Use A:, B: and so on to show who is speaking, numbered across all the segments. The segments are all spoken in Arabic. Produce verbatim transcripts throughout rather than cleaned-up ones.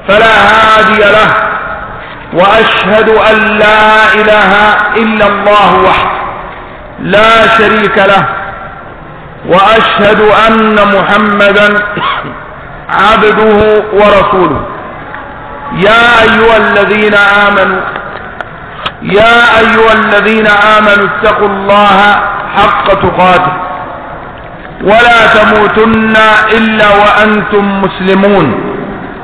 A: فلا هادي له، وأشهد أن لا إله إلا الله وحده لا شريك له، وأشهد أن محمدا عبده ورسوله. يا أيها الذين آمنوا يا أيها الذين آمنوا اتقوا الله حق تقاته ولا تموتن إلا وأنتم مسلمون.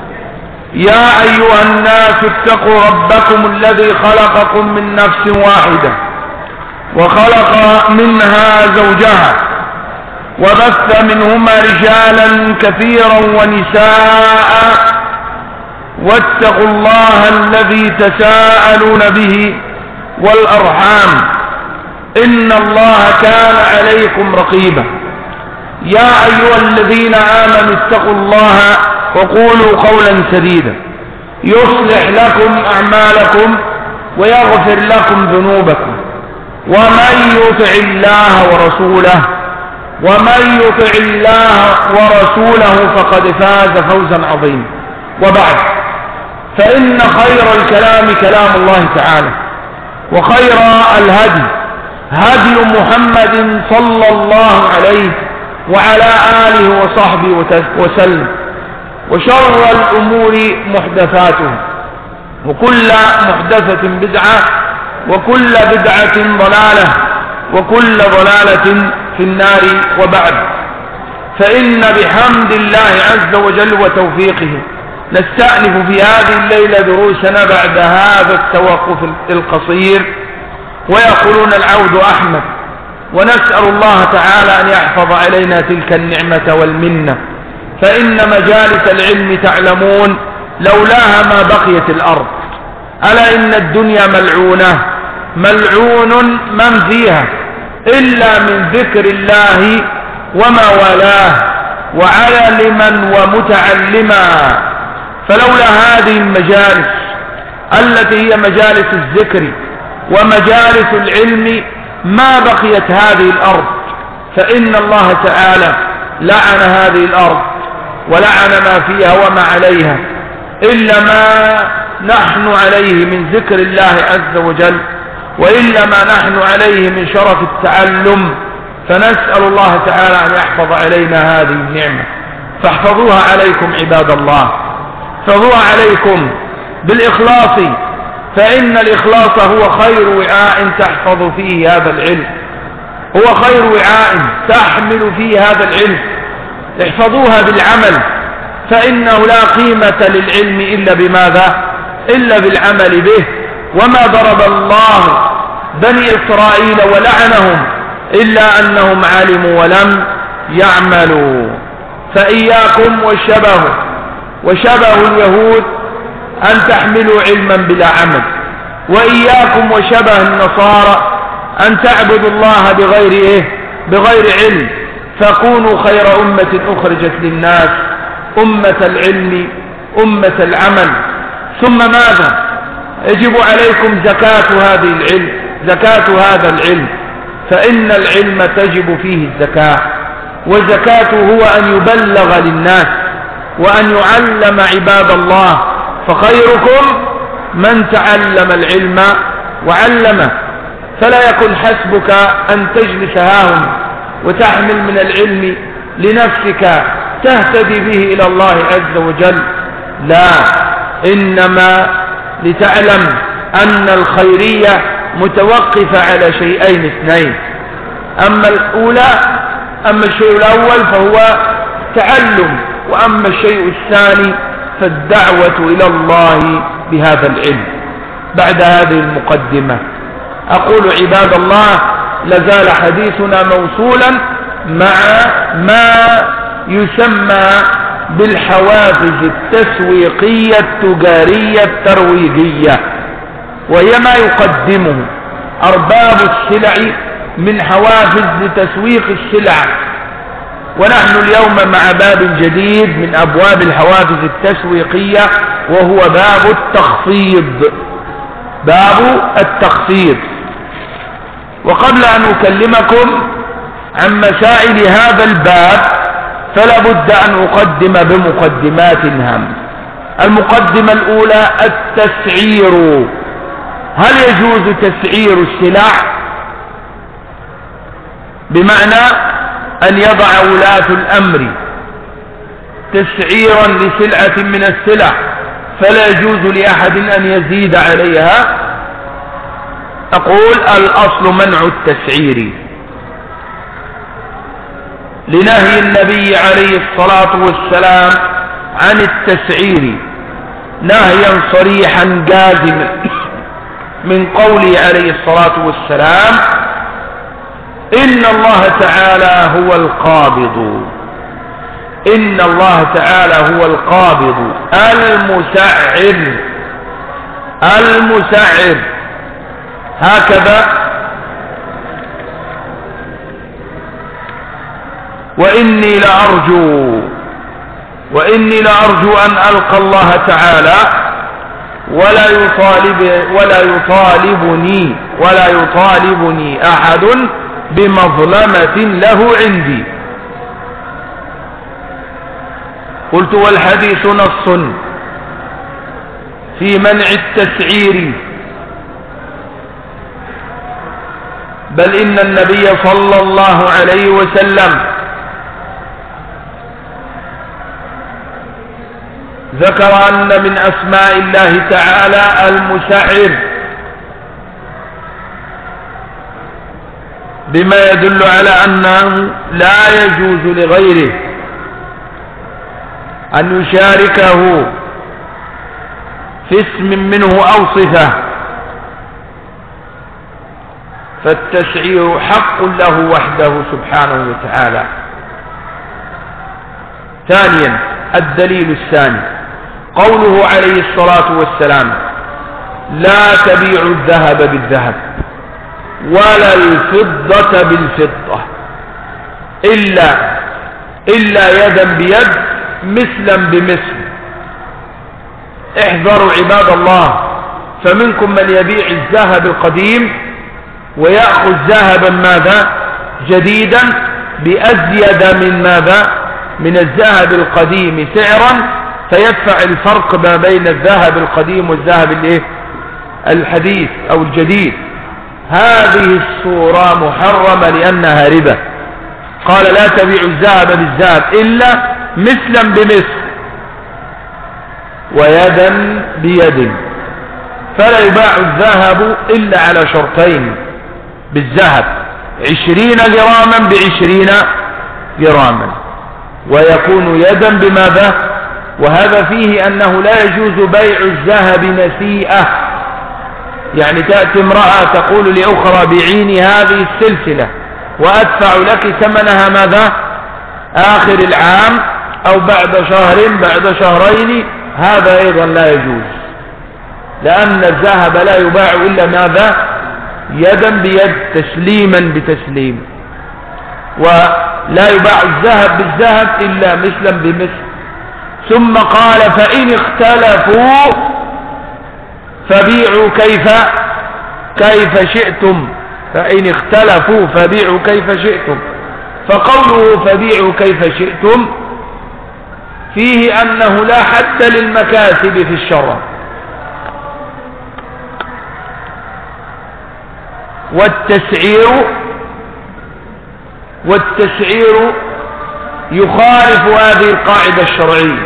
A: يا أيها الناس اتقوا ربكم الذي خلقكم من نفس واحدة وخلق منها زوجها وبث منهما رجالا كثيرا ونساء، واتقوا الله الذي تساءلون به والأرحام إن الله كان عليكم رقيبا. يا أيها الذين آمنوا اتقوا الله وقولوا قولا سديدا يصلح لكم أعمالكم ويغفر لكم ذنوبكم، ومن يطع الله ورسوله ومن يطع الله ورسوله فقد فاز فوزا عظيما. وبعد، فإن خير الكلام كلام الله تعالى، وخير الهدي هدي محمد صلى الله عليه وعلى آله وصحبه وسلم، وشر الأمور محدثاتها، وكل محدثة بدعة، وكل بدعة ضلالة، وكل ضلالة في النار. وبعد، فإن بحمد الله عز وجل وتوفيقه نستأنف في هذه الليلة دروسنا بعد هذا التوقف القصير، ويقولون العود أحمد، ونسأل الله تعالى أن يحفظ علينا تلك النعمة والمنة، فإن مجالس العلم تعلمون لولاها ما بقيت الأرض. ألا إن الدنيا ملعونة، ملعون من فيها إلا من ذكر الله وما والاه وعالما ومتعلما. فلولا هذه المجالس التي هي مجالس الذكر ومجالس العلم ما بقيت هذه الأرض، فإن الله تعالى لعن هذه الأرض ولعن ما فيها وما عليها إلا ما نحن عليه من ذكر الله عز وجل، وإلا ما نحن عليه من شرف التعلم. فنسأل الله تعالى أن يحفظ علينا هذه النعمة، فاحفظوها عليكم عباد الله، احفظوها عليكم بالإخلاص، فإن الإخلاص هو خير وعاء تحفظ فيه هذا العلم، هو خير وعاء تحمل فيه هذا العلم. احفظوها بالعمل، فإنه لا قيمة للعلم إلا بماذا؟ إلا بالعمل به. وما ضرب الله بني إسرائيل ولعنهم إلا أنهم علموا ولم يعملوا. فإياكم والشبه وشبه اليهود أن تحملوا علما بلا عمل، وإياكم وشبه النصارى أن تعبدوا الله بغير إيه؟ بغير علم. فكونوا خير أمة أخرجت للناس، أمة العلم، أمة العمل. ثم ماذا؟ يجب عليكم زكاة هذه العلم، زكاة هذا العلم، فإن العلم تجب فيه الزكاة، وزكاته هو أن يبلغ للناس وأن يعلم عباد الله. فخيركم من تعلم العلم وعلمه. فلا يكن حسبك أن تجلس هاهنا وتحمل من العلم لنفسك تهتدي به إلى الله عز وجل، لا، إنما لتعلم أن الخيرية متوقفة على شيئين اثنين. أما الأولى أما الشيء الأول فهو تعلم، وأما الشيء الثاني فالدعوة إلى الله بهذا العلم. بعد هذه المقدمة أقول عباد الله، لازال حديثنا موصولا مع ما يسمى بالحوافز التسويقية التجارية الترويجية، وهي ما يقدمه أرباب السلع من حوافز لتسويق السلع. ونحن اليوم مع باب جديد من أبواب الحوافز التسويقية، وهو باب التخفيض، باب التخفيض. وقبل أن أكلمكم عن مسائل هذا الباب فلا بد أن أقدم بمقدمات هامة. المقدمة الأولى التسعير. هل يجوز تسعير السلع؟ بمعنى أن يضع ولاة الأمر تسعيرا لسلعة من السلع فلا يجوز لأحد أن يزيد عليها. أقول الأصل منع التسعير لنهي النبي عليه الصلاة والسلام عن التسعير نهيا صريحا جازما من قوله عليه الصلاة والسلام إن الله تعالى هو القابض إن الله تعالى هو القابض المسعر المسعر هكذا. وإني لأرجو وإني لأرجو أن ألقى الله تعالى ولا يطالب ولا يطالبني ولا يطالبني أحد بمظلمة له عندي. قلت والحديث نص في منع التسعير، بل إن النبي صلى الله عليه وسلم ذكر أن من أسماء الله تعالى المسعر، بما يدل على أنه لا يجوز لغيره أن يشاركه في اسم منه أو صفة، فالتسعير حق له وحده سبحانه وتعالى. ثانيا الدليل الثاني قوله عليه الصلاة والسلام لا تبيع الذهب بالذهب ولا الفضة بالفضة إلا إلا يدا بيد مثلا بمثل. احذروا عباد الله، فمنكم من يبيع الذهب القديم ويأخذ ذهبا ماذا جديدا بأزيد من ماذا من الذهب القديم سعرا، فيدفع الفرق ما بين الذهب القديم والذهب الايه الحديث او الجديد. هذه الصورة محرمة لأنها ربا. قال لا تبيع الذهب بالذهب إلا مثلا بمثل ويدا بيد، فلا يباع الذهب إلا على شرطين بالذهب: عشرين جراما بعشرين جراما، ويكون يدا بماذا؟ وهذا فيه أنه لا يجوز بيع الذهب نسيئة، يعني تأتي امرأة تقول لأخرى بيعيني هذه السلسلة وأدفع لك ثمنها ماذا آخر العام أو بعد شهر بعد شهرين، هذا أيضا لا يجوز، لأن الذهب لا يباع إلا ماذا يدا بيد تسليما بتسليم، ولا يباع الذهب بالذهب إلا مثلا بمثل. ثم قال فإن اختلفوا فبيعوا كيف كيف شئتم، فإن اختلفوا فبيعوا كيف شئتم. فقوله فبيعوا كيف شئتم فيه أنه لا حد للمكاسب في الشرع، والتسعير والتسعير يخالف هذه القاعدة الشرعية.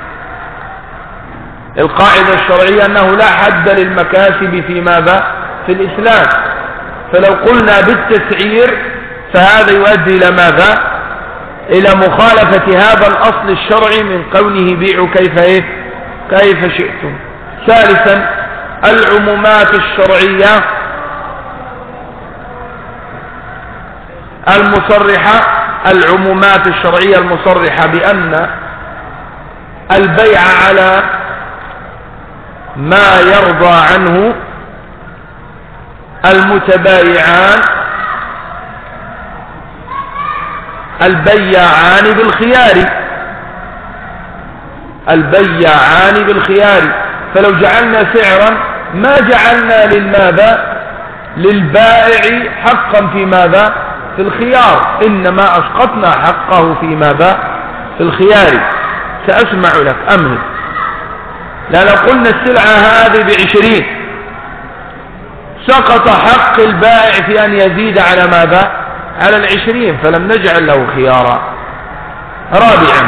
A: القاعدة الشرعية أنه لا حد للمكاسب في ماذا في الإسلام، فلو قلنا بالتسعير فهذا يؤدي إلى ماذا إلى مخالفة هذا الأصل الشرعي من قوله بيعوا كيف إيه؟ كيف شئتم. ثالثا العمومات الشرعية المصرحة العمومات الشرعية المصرحة بأن البيع على ما يرضى عنه المتبايعان البياعان بالخيار البياعان بالخيار فلو جعلنا سعرا ما جعلنا للماذا للبائع حقا في ماذا في الخيار، إنما أسقطنا حقه في ماذا في الخيار. سأسمع لك أمهل. لا لو قلنا السلعة هذه بعشرين سقط حق البائع في أن يزيد على ماذا؟ على العشرين، فلم نجعل له خيارا. رابعا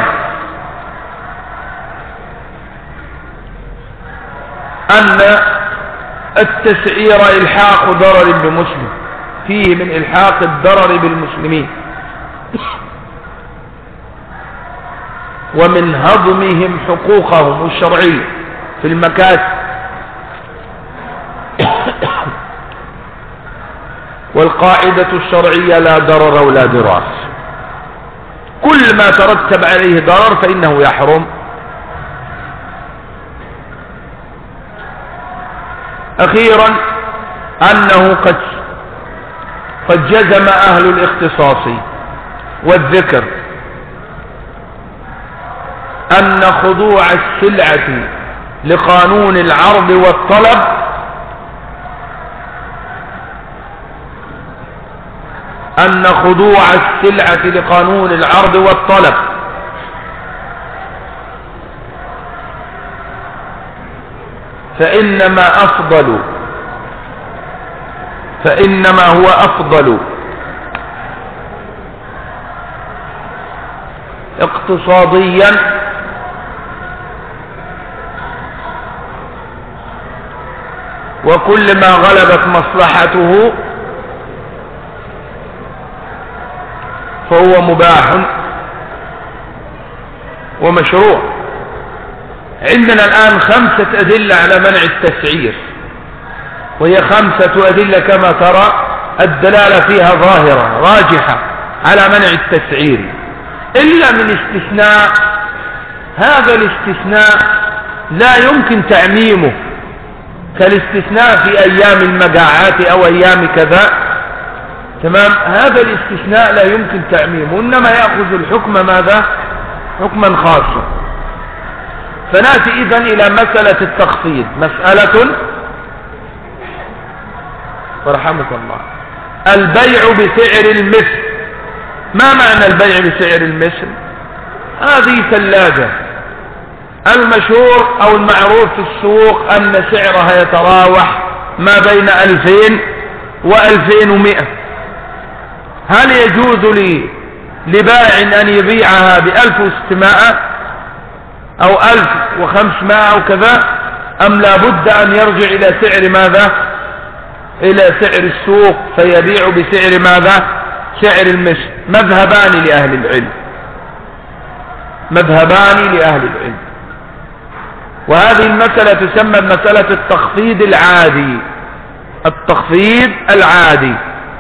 A: أن التسعير إلحاق ضرر بمسلم، فيه من إلحاق الضرر بالمسلمين ومن هضمهم حقوقهم الشرعية في المكاسب، والقاعدة الشرعية لا ضرر ولا ضرار، كل ما ترتب عليه ضرر فإنه يحرم. أخيرا أنه قد قد جزم أهل الاختصاص والذكر أن خضوع السلعة لقانون العرض والطلب أن خضوع السلعة لقانون العرض والطلب فإنما أفضل فإنما هو أفضل اقتصاديا وكل ما غلبت مصلحته فهو مباح ومشروع. عندنا الآن خمسة أدلة على منع التسعير، وهي خمسة أدلة كما ترى الدلالة فيها ظاهرة راجحة على منع التسعير، إلا من استثناء. هذا الاستثناء لا يمكن تعميمه كالاستثناء في أيام المجاعات أو أيام كذا، تمام؟ هذا الاستثناء لا يمكن تعميمه، إنما يأخذ الحكم ماذا؟ حكما خاصا. فنأتي إذن إلى مسألة التخفيض، مسألة ورحمك الله البيع بسعر المثل. ما معنى البيع بسعر المثل؟ هذه ثلاجة المشهور أو المعروف في السوق أن سعرها يتراوح ما بين ألفين وألفين ومئة. هل يجوز لي لبائع أن يبيعها بألف وستمائة أو ألف وخمسمائة أو كذا، أم لا بد أن يرجع إلى سعر ماذا؟ إلى سعر السوق فيبيع بسعر ماذا؟ سعر المثل. مذهبان لأهل العلم، مذهبان لأهل العلم. وهذه المسألة تسمى مسألة التخفيض العادي، التخفيض العادي.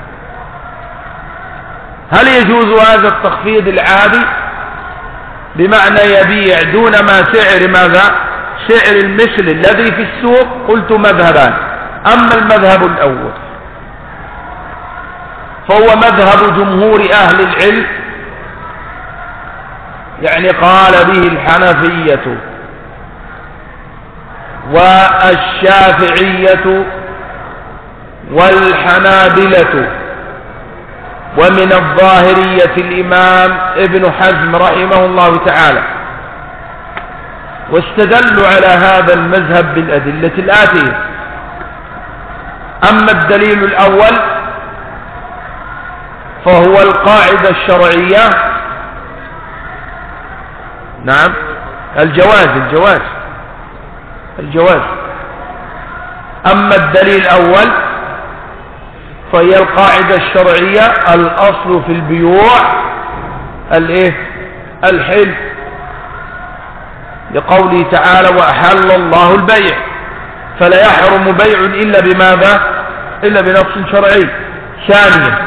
A: هل يجوز هذا التخفيض العادي؟ بمعنى يبيع دون ما سعر ماذا؟ سعر المثل الذي في السوق. قلت مذهبان. أما المذهب الأول فهو مذهب جمهور أهل العلم، يعني قال به الحنفية والشافعية والحنابلة، ومن الظاهرية الإمام ابن حزم رحمه الله تعالى، واستدلوا على هذا المذهب بالأدلة الآتية. أما الدليل الأول فهو القاعدة الشرعية، نعم الجواز الجواز الجواز. أما الدليل الأول فهي القاعدة الشرعية الأصل في البيوع الايه؟ الحل، لقوله تعالى وأحل الله البيع، فلا يحرم بيع إلا بماذا؟ إلا بنص شرعي. ثانيا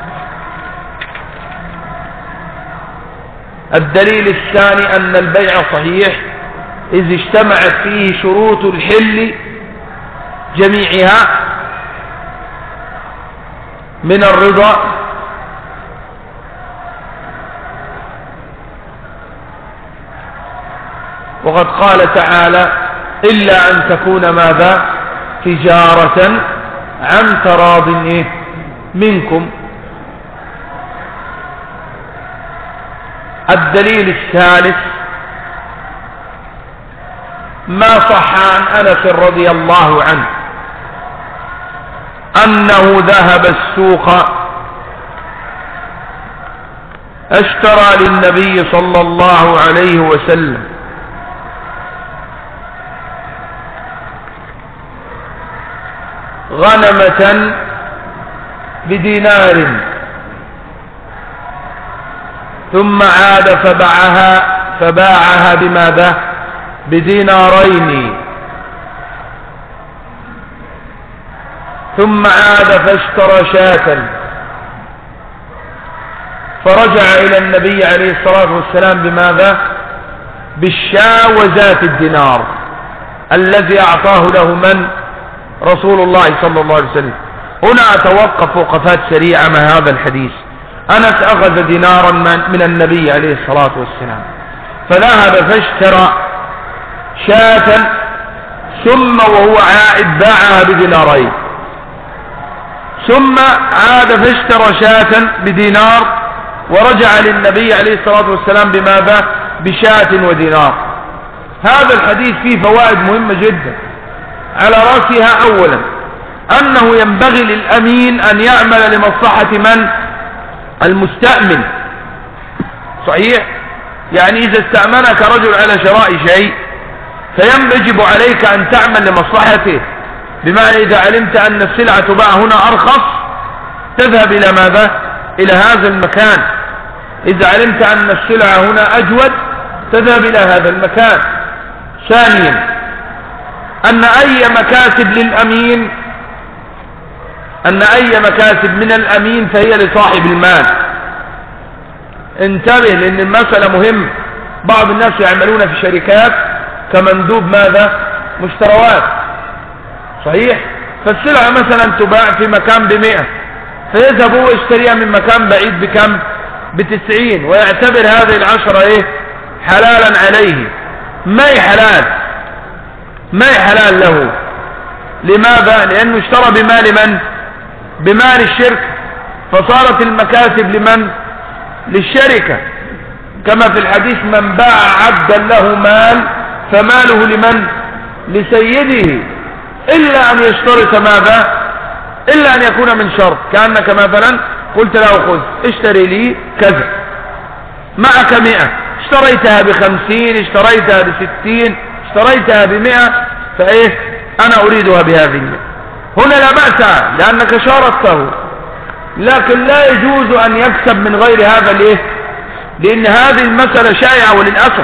A: الدليل الثاني أن البيع صحيح إذ اجتمعت فيه شروط الحل جميعها من الرضا وقد قال تعالى إلا أن تكون ماذا؟ تجارة عن تراض منكم. الدليل الثالث ما صح عن أنس رضي الله عنه أنه ذهب السوق اشترى للنبي صلى الله عليه وسلم غنمة بدينار، ثم عاد فباعها فباعها بماذا؟ بدينارين، ثم عاد فاشترى شاة، فرجع إلى النبي عليه الصلاة والسلام بماذا؟ بالشاة وذات الدينار الذي أعطاه له من؟ رسول الله صلى الله عليه وسلم. هنا أتوقف وقفات سريعة مع هذا الحديث. أنس أخذ دينارا من النبي عليه الصلاة والسلام، فذهب فاشترى شاة، ثم وهو عائد باعها بدينارين، ثم عاد فاشترى شاة بدينار، ورجع للنبي عليه الصلاة والسلام بماذا؟ بشاة ودينار. هذا الحديث فيه فوائد مهمة جدا، على رأسها أولا أنه ينبغي للأمين أن يعمل لمصلحة من؟ المستأمن. صحيح؟ يعني إذا استأمنك رجل على شراء شيء فيجب عليك أن تعمل لمصلحته، بمعنى إذا علمت أن السلعة تباع هنا أرخص تذهب إلى ماذا؟ إلى هذا المكان. إذا علمت أن السلعة هنا أجود تذهب إلى هذا المكان. ثانيا أن أي مكاسب للأمين أن أي مكاسب من الأمين فهي لصاحب المال. انتبه، لأن المسألة مهم. بعض الناس يعملون في شركات كمندوب ماذا؟ مشتروات. صحيح؟ فالسلعة مثلا تباع في مكان بمئة، فيذهب هو يشتريها من مكان بعيد بكم؟ بتسعين، ويعتبر هذه العشرة ايه؟ حلالا عليه. ما هي حلال، ما هي حلال له. لماذا؟ لأنه اشترى بمال من؟ بمال الشركة، فصارت المكاسب لمن؟ للشركة. كما في الحديث: من باع عبدا له مال فماله لمن؟ لسيده، إلا أن يشترط ماذا؟ إلا أن يكون من شرط، كأنك مثلا قلت له: خذ اشتري لي كذا، معك مئة، اشتريتها بخمسين، اشتريتها بستين، اشتريتها بمئة، فايه؟ انا اريدها بهذه. هنا لا بأس لانك شاركته، لكن لا يجوز ان يكسب من غير هذا. ليه؟ لان هذه المسألة شائعة، وللأسف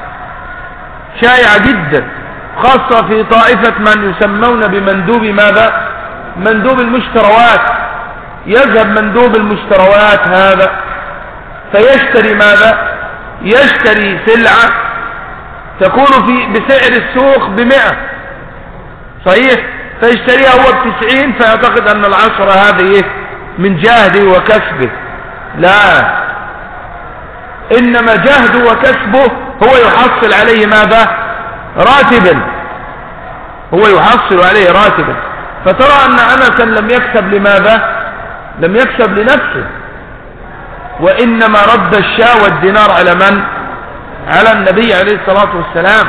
A: شائعة جدا، خاصة في طائفة من يسمون بمندوب ماذا؟ مندوب المشتروات. يذهب مندوب المشتروات هذا فيشتري ماذا؟ يشتري سلعة تكون في بسعر السوق بمئة، صحيح؟ فيشتريها هو بتسعين، فيعتقد أن العشرة هذه من جهده وكسبه. لا، إنما جهده وكسبه هو يحصل عليه ماذا؟ راتبا، هو يحصل عليه راتبا. فترى أن أنسا لم يكسب لماذا؟ لم يكسب لنفسه، وإنما رد الشاة والدينار على من؟ على النبي عليه الصلاة والسلام.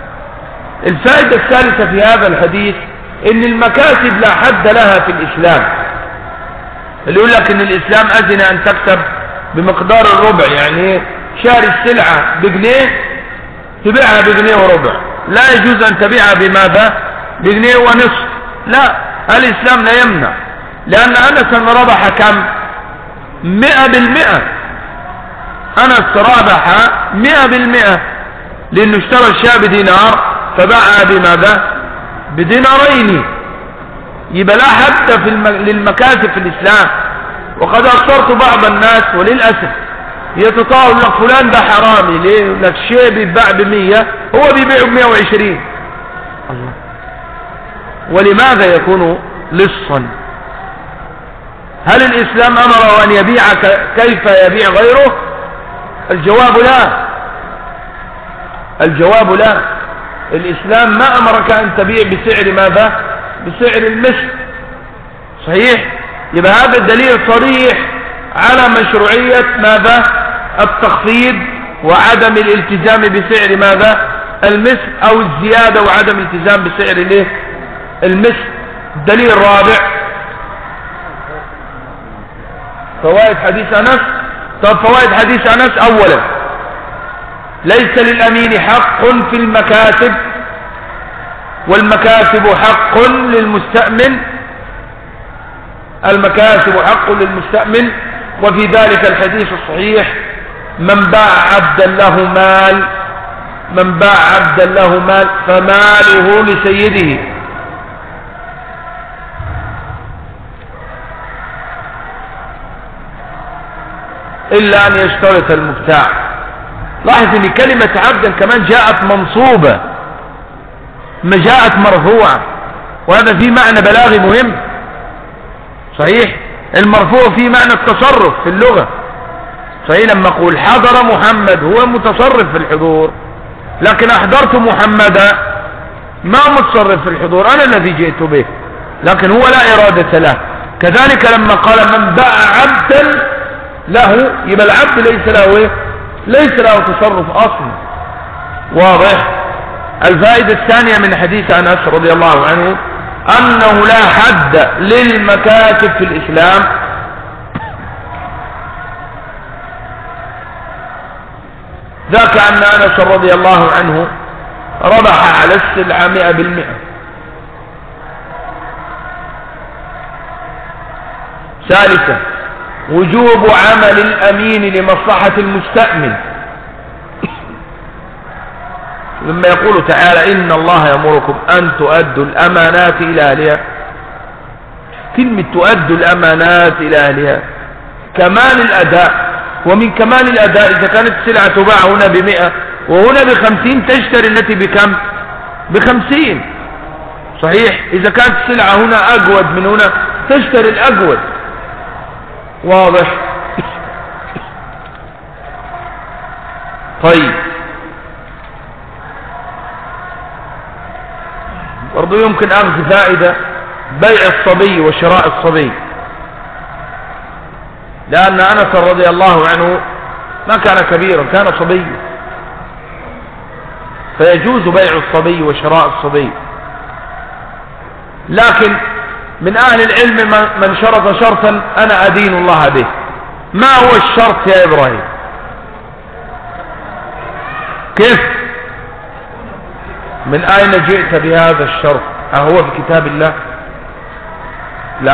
A: الفائدة الثالثة في هذا الحديث إن المكاسب لا حد لها في الإسلام. اللي يقول لك إن الإسلام أذن أن تكسب بمقدار الربع، يعني شاري السلعة بجنيه تبيعها بجنيه وربع، لا يجوز أن تبيعها بماذا؟ بجنيه ونصف. لا، الإسلام لا يمنع، لأن أنسا ربح كم؟ مئة بالمئة. أنس ربح مئة بالمئة، لأنه اشترى الشاة بدينار فباعها بماذا؟ بدينارين. يبقى لا حتى في الم... للمكاسب في الإسلام. وقد أبصرت بعض الناس وللأسف يتطاول لك فلان ده حرامي، ليه؟ لك شيء بيتباع بمية هو بيبيعه بمية وعشرين. الله، ولماذا يكون لصا؟ هل الإسلام أمره أن يبيع كيف يبيع غيره؟ الجواب لا، الجواب لا. الإسلام ما أمرك أن تبيع بسعر ماذا؟ بسعر المثل. صحيح؟ يبقى هذا الدليل صريح على مشروعية ماذا؟ التخفيض وعدم الالتزام بسعر ماذا؟ المثل أو الزيادة وعدم التزام بسعر الايه المثل. الدليل الرابع فوائد حديث أنس. طب فوائد حديث أنس: أولا ليس للأمين حق في المكاتب، والمكاتب حق للمستأمن، المكاتب حق للمستأمن. وفي ذلك الحديث الصحيح: من باع عبدا له مال من باع عبدا له مال فماله لسيده. إلا أن يشترط المبتاع. لاحظ أن كلمة عبدا كمان جاءت منصوبة ما جاءت مرفوعة، وهذا فيه معنى بلاغي مهم. صحيح المرفوع فيه معنى التصرف في اللغة. صحيح لما أقول حضر محمد هو متصرف في الحضور، لكن أحضرت محمدا ما متصرف في الحضور، أنا الذي جئت به، لكن هو لا إرادة له. كذلك لما قال من باع عبدا له، يبقى العبد ليس له إيه؟ ليس له تصرف أصلا. واضح. الفائدة الثانية من حديث أنس رضي الله عنه أنه لا حد للمكاتب في الإسلام، ذاك أن أنس رضي الله عنه ربح على السلعة مئة بالمئة. ثالثا وجوب عمل الأمين لمصلحة المستأمن، لما يقول تعالى إن الله يأمركم أن تؤدوا الأمانات إلى أهلها. كلمة تؤدوا الأمانات إلى أهلها كمال الأداء، ومن كمال الأداء إذا كانت السلعة تباع هنا بمئة وهنا بخمسين تشتري التي بكم؟ بخمسين. صحيح إذا كانت السلعة هنا أجود من هنا تشتري الأجود. واضح. طيب برضو يمكن أخذ فائدة: بيع الصبي وشراء الصبي، لأن أنس رضي الله عنه ما كان كبيرا، كان صبي، فيجوز بيع الصبي وشراء الصبي. لكن من أهل العلم من شرط شرطا أنا أدين الله به. ما هو الشرط يا إبراهيم؟ كيف؟ من أين جئت بهذا الشرط؟ أهو في كتاب الله؟ لا.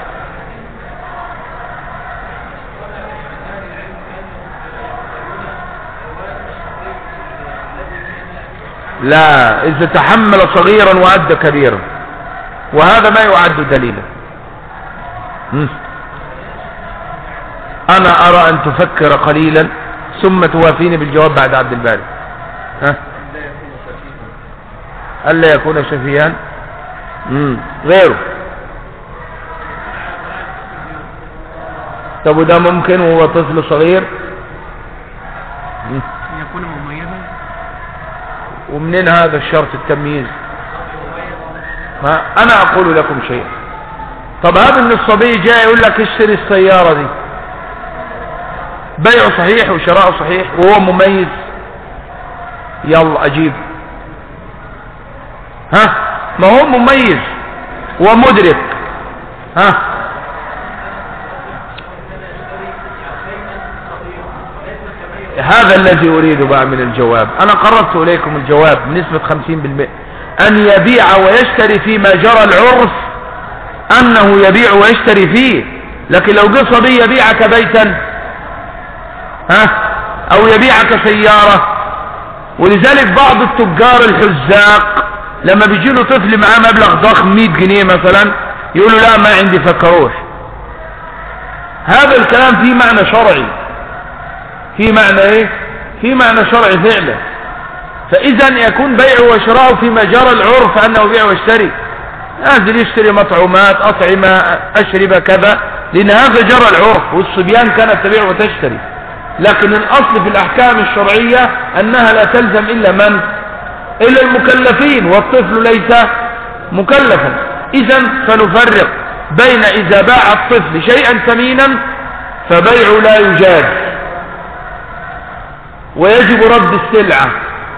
A: لا، إذا تحمل صغيرا وأدى كبيرا، وهذا ما يعد دليلا. أنا أرى أن تفكر قليلا ثم توافيني بالجواب بعد عبد الباري. ها؟ ألا يكون شفيان غيره. طب وده ممكن وهو طفل صغير
B: يكون مميزا؟
A: ومنين هذا الشرط التمييز؟ ها؟ أنا أقول لكم شيء. طب هذا ان الصبي جاء يقول لك اشتري السيارة دي، بيعه صحيح وشراءه صحيح وهو مميز، يلا أجيب. ها؟ ما هو مميز ومدرك. ها؟ هذا الذي أريد بقى من الجواب. أنا قررت إليكم الجواب بنسبة خمسين بالمئة، أن يبيع ويشتري فيما جرى العرف أنه يبيع ويشتري فيه. لكن لو جه صبي يبيعك بيتا، ها، أو يبيعك سيارة. ولذلك بعض التجار الحزاق لما بيجي له طفل معاه مبلغ ضخم مئة جنيه مثلا يقول له لا ما عندي فكروش. هذا الكلام فيه معنى شرعي، فيه معنى ايه؟ فيه معنى شرعي فعلا. فإذا يكون بيعه وشراءه فيما جرى العرف أنه بيع واشتري، نازل يشتري مطعومات أطعمة أشربة كذا، لأن هذا جرى العرف، والصبيان كانت تبيع وتشتري. لكن الأصل في الأحكام الشرعية أنها لا تلزم إلا من؟ إلا المكلفين، والطفل ليس مكلفا. إذا فنفرق بين إذا باع الطفل شيئا ثمينا فبيعه لا يجاز ويجب رد السلعة،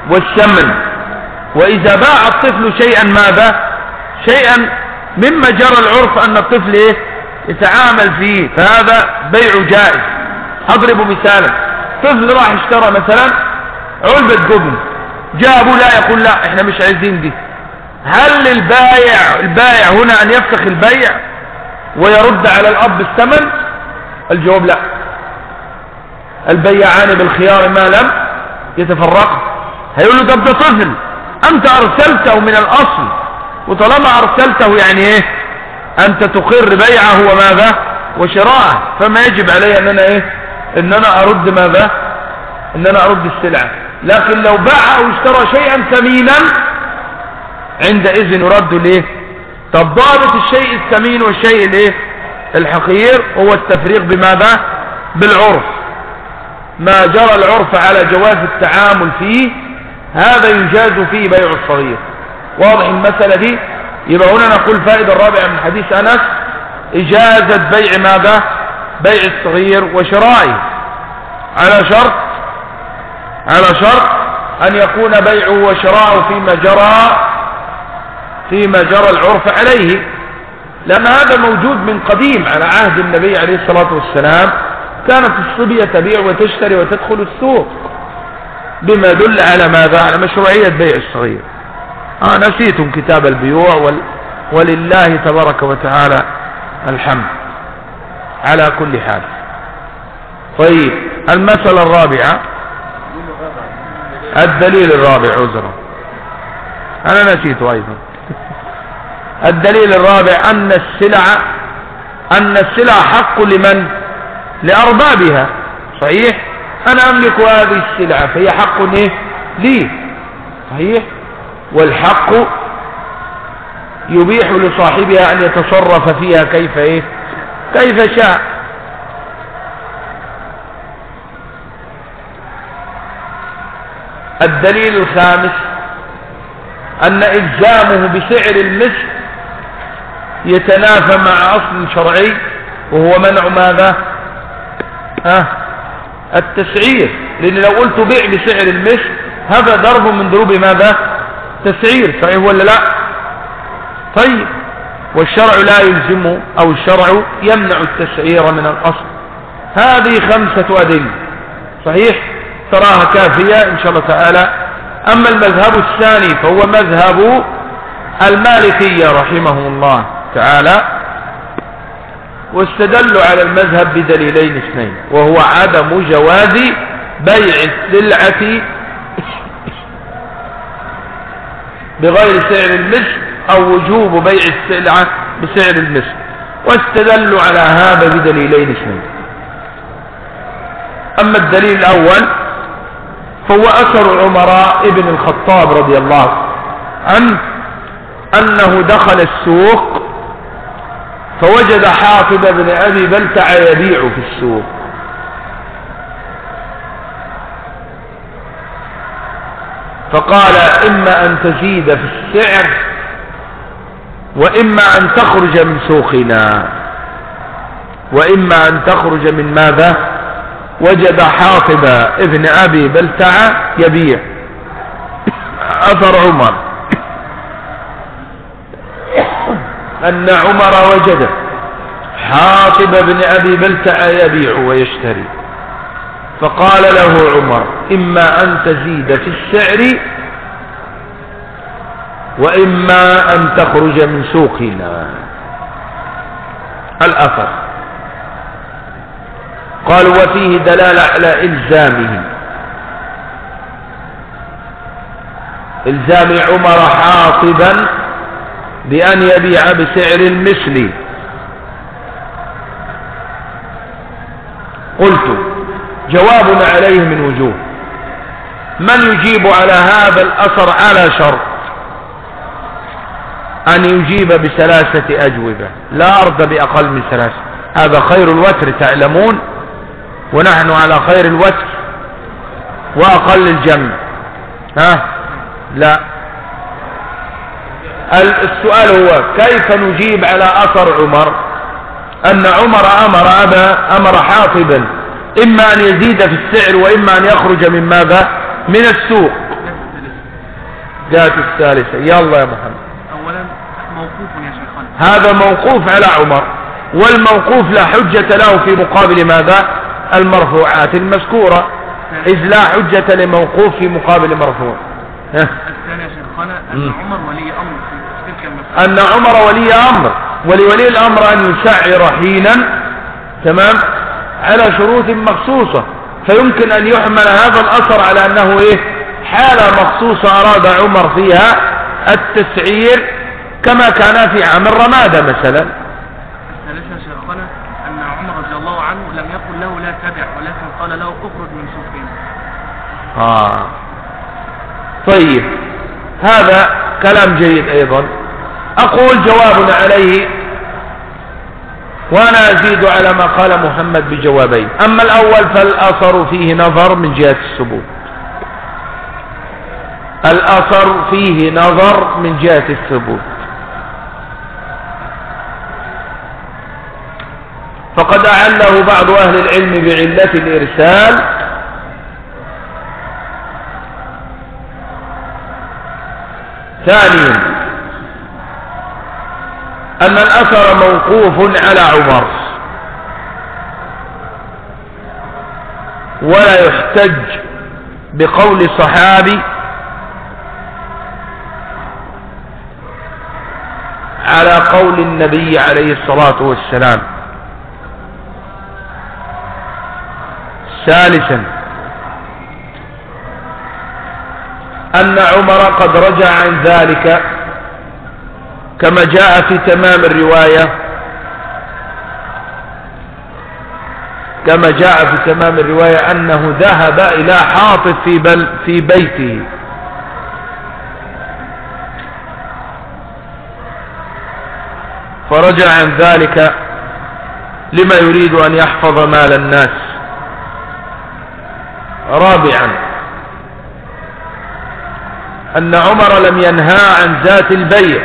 A: والثمن. وإذا باع الطفل شيئا ماذا شيئا مما جرى العرف أن الطفل إيه؟ يتعامل فيه، فهذا بيع جائز. أضرب مثالا، طفل راح اشترى مثلا علبة جبن، جاء أبوه لا يقول لا احنا مش عايزين دي، هل البائع البائع هنا أن يفسخ البيع ويرد على الأب الثمن؟ الجواب لا. البيعان بالخيار ما لم يتفرقا. هيقول له طب ده طفل أنت أرسلته من الأصل، وطالما أرسلته يعني إيه أنت تقر بيعه وماذا وشراءه، فما يجب علي أن أنا إيه أن أنا أرد ماذا أن أنا أرد السلعة. لكن لو باع أو اشترى شيئا ثمينا عندئذ يرد ليه. طب ضابط الشيء الثمين والشيء الايه الحقير هو التفريق بماذا بالعرف. ما جرى العرف على جواز التعامل فيه هذا يجاز فيه بيع الصغير. واضح المسألة دي؟ يبقى هنا نقول فائدة الرابعة من حديث أنس إجازة بيع ماذا بيع الصغير وشرائه، على شرط على شرط أن يكون بيعه وشراءه فيما جرى فيما جرى العرف عليه، لأن هذا موجود من قديم على عهد النبي عليه الصلاة والسلام. كانت الصبية تبيع وتشتري وتدخل السوق، بما يدل على ماذا على مشروعية بيع الصغير. آه نسيتم كتاب البيوع وال... ولله تبارك وتعالى الحمد على كل حال. طيب المسألة الرابعة الدليل الرابع عذرا أنا نسيته أيضا. الدليل الرابع أن السلع أن السلع حق لمن لأربابها. صحيح أنا أملك هذه السلعة فهي حق إيه لي. صحيح والحق يبيح لصاحبها أن يتصرف فيها كيف إيه كيف شاء. الدليل الخامس أن إلزامه بسعر المثل يتنافى مع أصل شرعي وهو منع ماذا ها التسعير، لأن لو قلت بيع بسعر المثل هذا ضرب من ضروب ماذا تسعير. صحيح ولا لا؟ طيب والشرع لا يلزمه أو الشرع يمنع التسعير من الأصل. هذه خمسة أدلة صحيح تراها كافية إن شاء الله تعالى. أما المذهب الثاني فهو مذهب المالكية رحمه الله تعالى، واستدلوا على المذهب بدليلين اثنين، وهو عدم جواز بيع السلعة بغير سعر المثل أو وجوب بيع السلعة بسعر المثل، واستدلوا على هذا بدليلين اثنين. أما الدليل الأول فهو أثر عمر ابن الخطاب رضي الله عنه أنه دخل السوق فوجد حاطب بن أبي بلتع يبيع في السوق، فقال إما أن تزيد في السعر وإما أن تخرج من سوقنا، وإما أن تخرج من ماذا. وجد حاطب ابن أبي بلتع يبيع. أثر عمر أن عمر وجد حاطب بن أبي بلتع يبيع ويشتري، فقال له عمر إما أن تزيد في السعر وإما أن تخرج من سوقنا. الأثر قال وفيه دلالة على إلزامه إلزام عمر حاطبا بأن يبيع بسعر المثل. قلت جوابنا عليه من وجوه. من يجيب على هذا الأثر على شرط أن يجيب بثلاثة أجوبة لا أرضى بأقل من ثلاثة. هذا خير الوتر تعلمون، ونحن على خير الوتر وأقل الجمع. ها لا السؤال هو كيف نجيب على أثر عمر أن عمر أمر أبا أمر حاطبا إما أن يزيد في السعر وإما أن يخرج من ماذا من السوق. جاءت الثالثة. يلا يا محمد.
B: أولا موقوف يا شيخنا.
A: هذا موقوف على عمر، والموقوف لا حجة له في مقابل ماذا؟ المرفوعات المذكورة، إذ لا حجة لموقوف في مقابل مرفوع.
B: الثاني يا شيخنا أن عمر ولي أمر في تلك المسألة.
A: أن عمر ولي أمر، ولولي الأمر أن يسعر حينا تمام على شروط مخصوصة، فيمكن أن يحمل هذا الأثر على أنه إيه؟ حالة مخصوصة أراد عمر فيها التسعير كما كان في عام الرمادة مثلا.
B: الثالث يا شيخنا أن عمر رضي الله عنه لم يقل له لا تبع، ولكن قال له اخرج من سوقنا.
A: آه طيب، هذا كلام جيد أيضا. أقول جواب عليه، وأنا أزيد على ما قال محمد بجوابين. أما الأول فالأثر فيه نظر من جهة الثبوت، الأثر فيه نظر من جهة الثبوت، فقد أعله بعض أهل العلم بعلة الإرسال، ثانيا أن الأثر موقوف على عمر ولا يحتج بقول صحابي على قول النبي عليه الصلاة والسلام. ثالثا أن عمر قد رجع عن ذلك كما جاء في تمام الرواية، كما جاء في تمام الرواية أنه ذهب إلى حاطب في, بل في بيته فرجع عن ذلك لما يريد أن يحفظ مال الناس. رابعا أن عمر لم ينهى عن ذات البيع،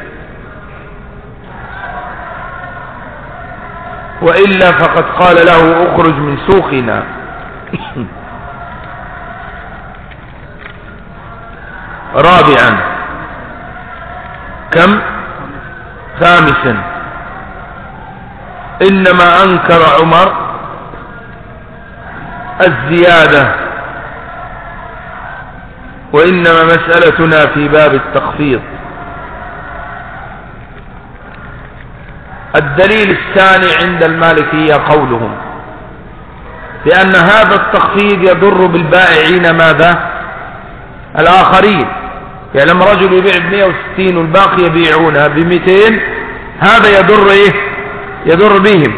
A: وإلا فقد قال له اخرج من سوقنا. رابعا كم؟ خامسا إنما أنكر عمر الزيادة، وإنما مسألتنا في باب التخفيض. الدليل الثاني عند المالكية قولهم بأن هذا التخفيض يضر بالبائعين ماذا؟ الآخرين. يعني لما رجل يبيع ب مئة وستين والباقي يبيعونها ب مئتين، هذا يضر ايه؟ يضر بهم.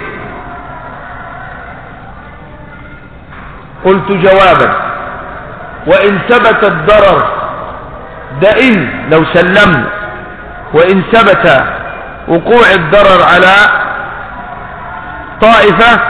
A: قلت جوابا: وإن ثبت الضرر ده إن لو سلمنا، وإن ثبت وقوع الضرر على طائفة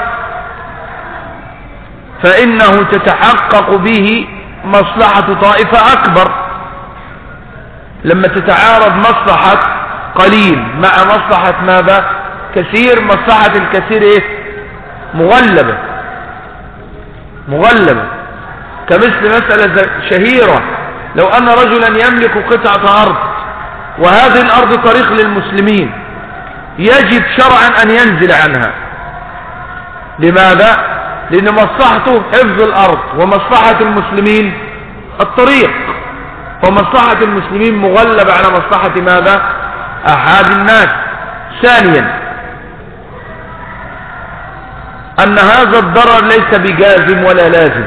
A: فإنه تتحقق به مصلحة طائفة أكبر. لما تتعارض مصلحة قليل مع مصلحة ماذا؟ كثير، مصلحة الكثير ايه؟ مغلبة مغلبة. كمثل مسألة شهيرة: لو أن رجلا يملك قطعة أرض وهذه الأرض طريق للمسلمين، يجب شرعا أن ينزل عنها. لماذا؟ لأن مصلحته حفظ الأرض ومصلحة المسلمين الطريق، فمصلحة المسلمين مغلبة على مصلحة ماذا؟ أحد الناس. ثانيا أن هذا الضرر ليس بجازم ولا لازم.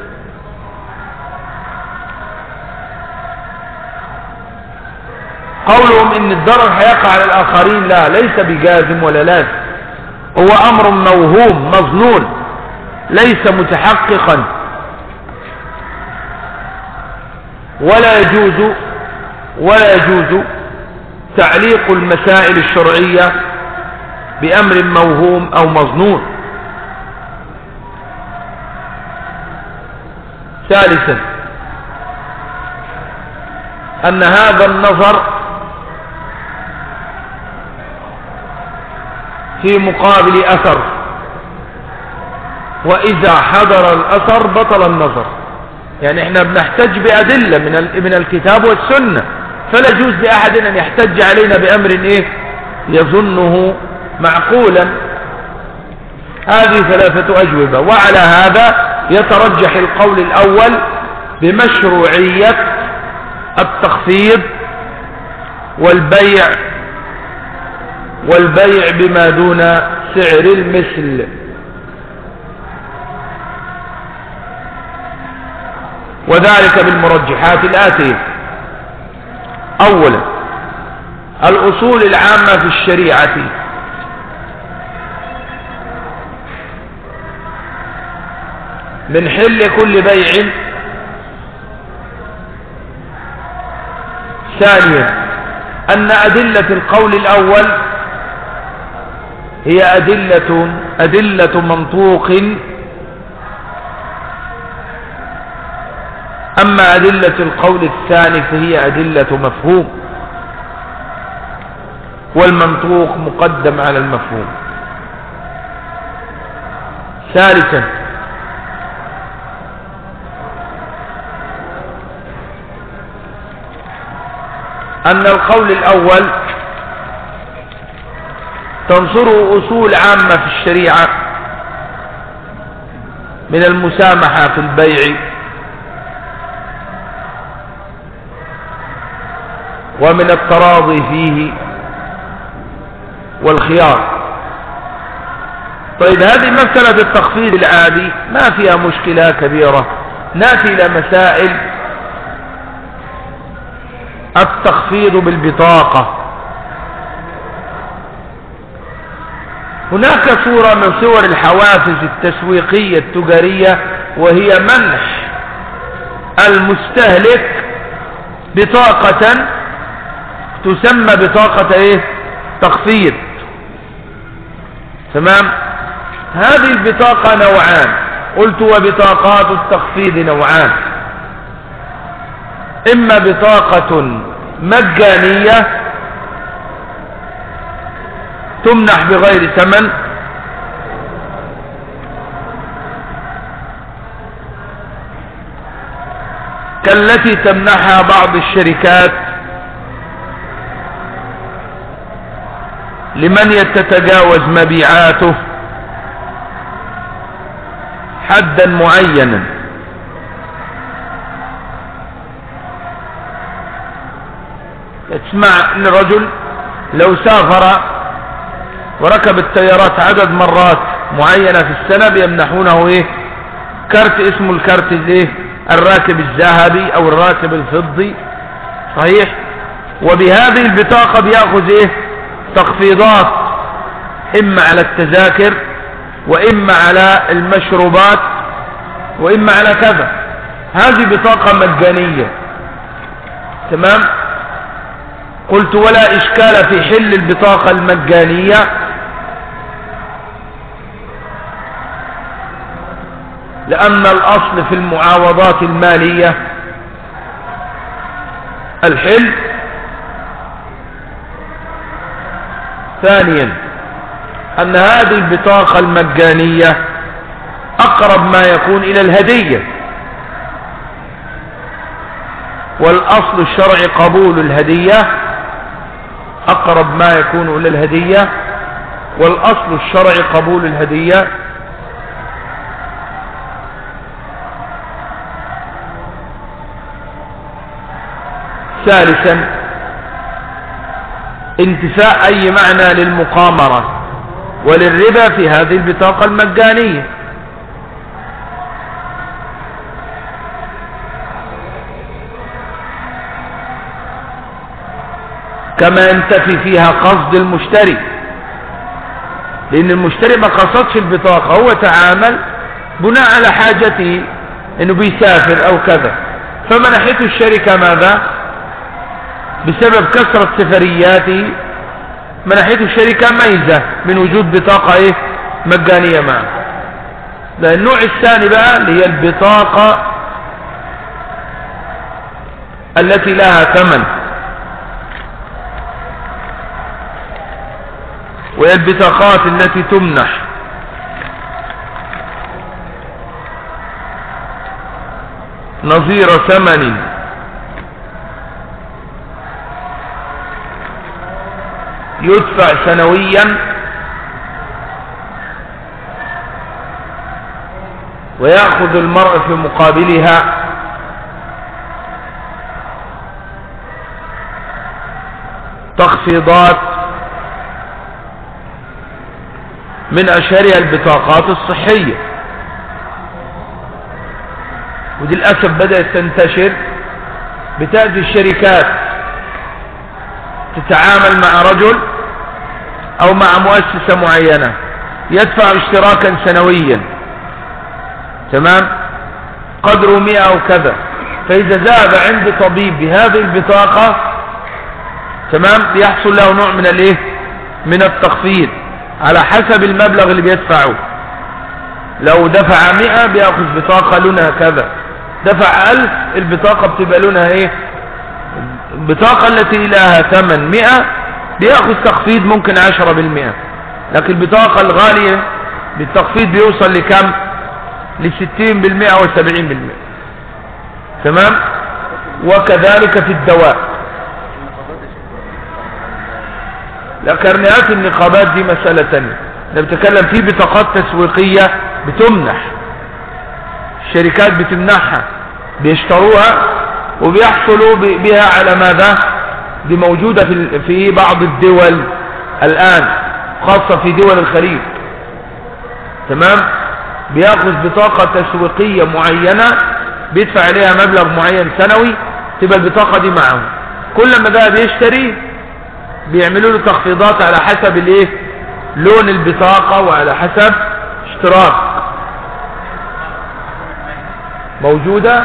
A: قولهم إن الضرر هيقع على الآخرين، لا، ليس بجازم ولا لازم، هو أمر موهوم مظنون ليس متحققا. ولا يجوز ولا يجوز تعليق المسائل الشرعية بأمر موهوم أو مظنون. ثالثا أن هذا النظر في مقابل أثر، وإذا حضر الأثر بطل النظر. يعني احنا بنحتج بأدلة من من الكتاب والسنة، فلا يجوز لأحد أن يحتج علينا بأمر ايه يظنه معقولا. هذه ثلاثة أجوبة. وعلى هذا يترجح القول الأول بمشروعية التخفيض والبيع والبيع بما دون سعر المثل. وذلك بالمرجحات الآتية: أولا الأصول العامة في الشريعة من حل كل بيع. ثانيا أن أدلة القول الأول هي أدلة أدلة منطوق، أما أدلة القول الثاني فهي أدلة مفهوم، والمنطوق مقدم على المفهوم. ثالثا أن القول الأول تنصره أصول عامة في الشريعة من المسامحة في البيع ومن التراضي فيه والخيار. طيب هذه مسألة التخفيض العادي ما فيها مشكلة كبيرة. نأتي إلى مسائل التخفيض بالبطاقة. هناك صورة من صور الحوافز التسويقية التجارية، وهي منح المستهلك بطاقة تسمى بطاقة ايه تخفيض. تمام. هذه البطاقة نوعان، قلت وبطاقات التخفيض نوعان: إما بطاقة مجانية تمنح بغير ثمن، كالتي تمنحها بعض الشركات لمن يتجاوز مبيعاته حدا معينا. تسمع ان الرجل لو سافر وركب التيارات عدد مرات معينة في السنة بيمنحونه ايه كارت اسمه الكارت الايه الراكب الذهبي او الراكب الفضي. صحيح. وبهذه البطاقة بيأخذ ايه تخفيضات اما على التذاكر واما على المشروبات واما على كذا. هذه بطاقة مجانية. تمام. قلت ولا اشكال في حل البطاقة المجانية، لأن الأصل في المعاوضات المالية الحل. ثانيا أن هذه البطاقة المجانية أقرب ما يكون إلى الهدية، والأصل الشرعي قبول الهدية، أقرب ما يكون إلى الهدية، والأصل الشرعي قبول الهدية. ثالثا انتفاء أي معنى للمقامرة وللربا في هذه البطاقة المجانية. كما ينتفي فيها قصد المشتري، لأن المشتري ما قصدش البطاقة، هو تعامل بناء على حاجته انه بيسافر او كذا، فمنحته الشركة ماذا؟ بسبب كثرة سفرياته منحته الشركة ميزة من وجود بطاقة ايه مجانية معه. ده النوع الثاني بقى اللي هي البطاقة التي لها ثمن، وهي البطاقات التي نظير ثمن يدفع سنويا ويأخذ المرء في مقابلها تخفيضات من أشهرها البطاقات الصحية، ودي للأسف بدأت تنتشر. بتأتي الشركات تتعامل مع رجل أو مع مؤسسة معينة يدفع اشتراكا سنويا، تمام، قدره مئة أو كذا، فإذا ذهب عند طبيب بهذه البطاقة، تمام، بيحصل له نوع من الايه من التخفيض على حسب المبلغ اللي بيدفعه. لو دفع مئة بيأخذ بطاقة لونها كذا، دفع ألف البطاقة بتبقى لونها ايه، البطاقة التي لها ثمن مئة بيأخذ تخفيض ممكن عشرة بالمئة، لكن البطاقة الغالية بالتخفيض بيوصل لكم، لستين بالمئة وسبعين بالمئة، تمام. وكذلك في الدواء. لا، كرنيات النقابات دي مسألة تانية، احنا بنتكلم في بطاقات تسويقية بتمنح، الشركات بتمنحها، بيشتروها وبيحصلوا بها على ماذا؟ دي موجودة في في بعض الدول الآن، خاصة في دول الخليج، تمام. بياخذ بطاقة تسويقية معينة بيدفع عليها مبلغ معين سنوي، تبقى البطاقة دي معه، كل ما ده بيشتري بيعملوا له تخفيضات على حسب الايه، لون البطاقة وعلى حسب اشتراك. موجودة،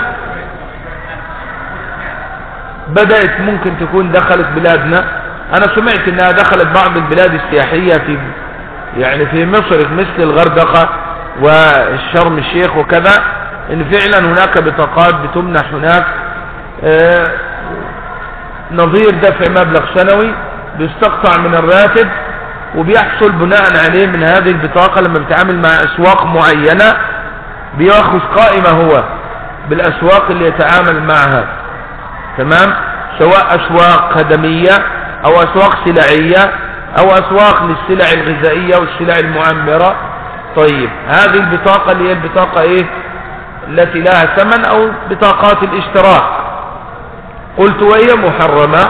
A: بدأت ممكن تكون دخلت بلادنا. انا سمعت انها دخلت بعض البلاد السياحية في يعني في مصر مثل الغردقة والشرم الشيخ وكذا، ان فعلا هناك بطاقات بتمنح هناك آه نظير دفع مبلغ سنوي بيستقطع من الراتب، وبيحصل بناء عليه من هذه البطاقة لما بيتعامل مع اسواق معينة بياخذ قائمة هو بالاسواق اللي يتعامل معها، تمام، سواء اسواق خدمية او اسواق سلعية او اسواق للسلع الغذائية والسلع المعمرة. طيب هذه البطاقة اللي هي البطاقة ايه التي لها ثمن او بطاقات الاشتراك، قلت وهي محرمة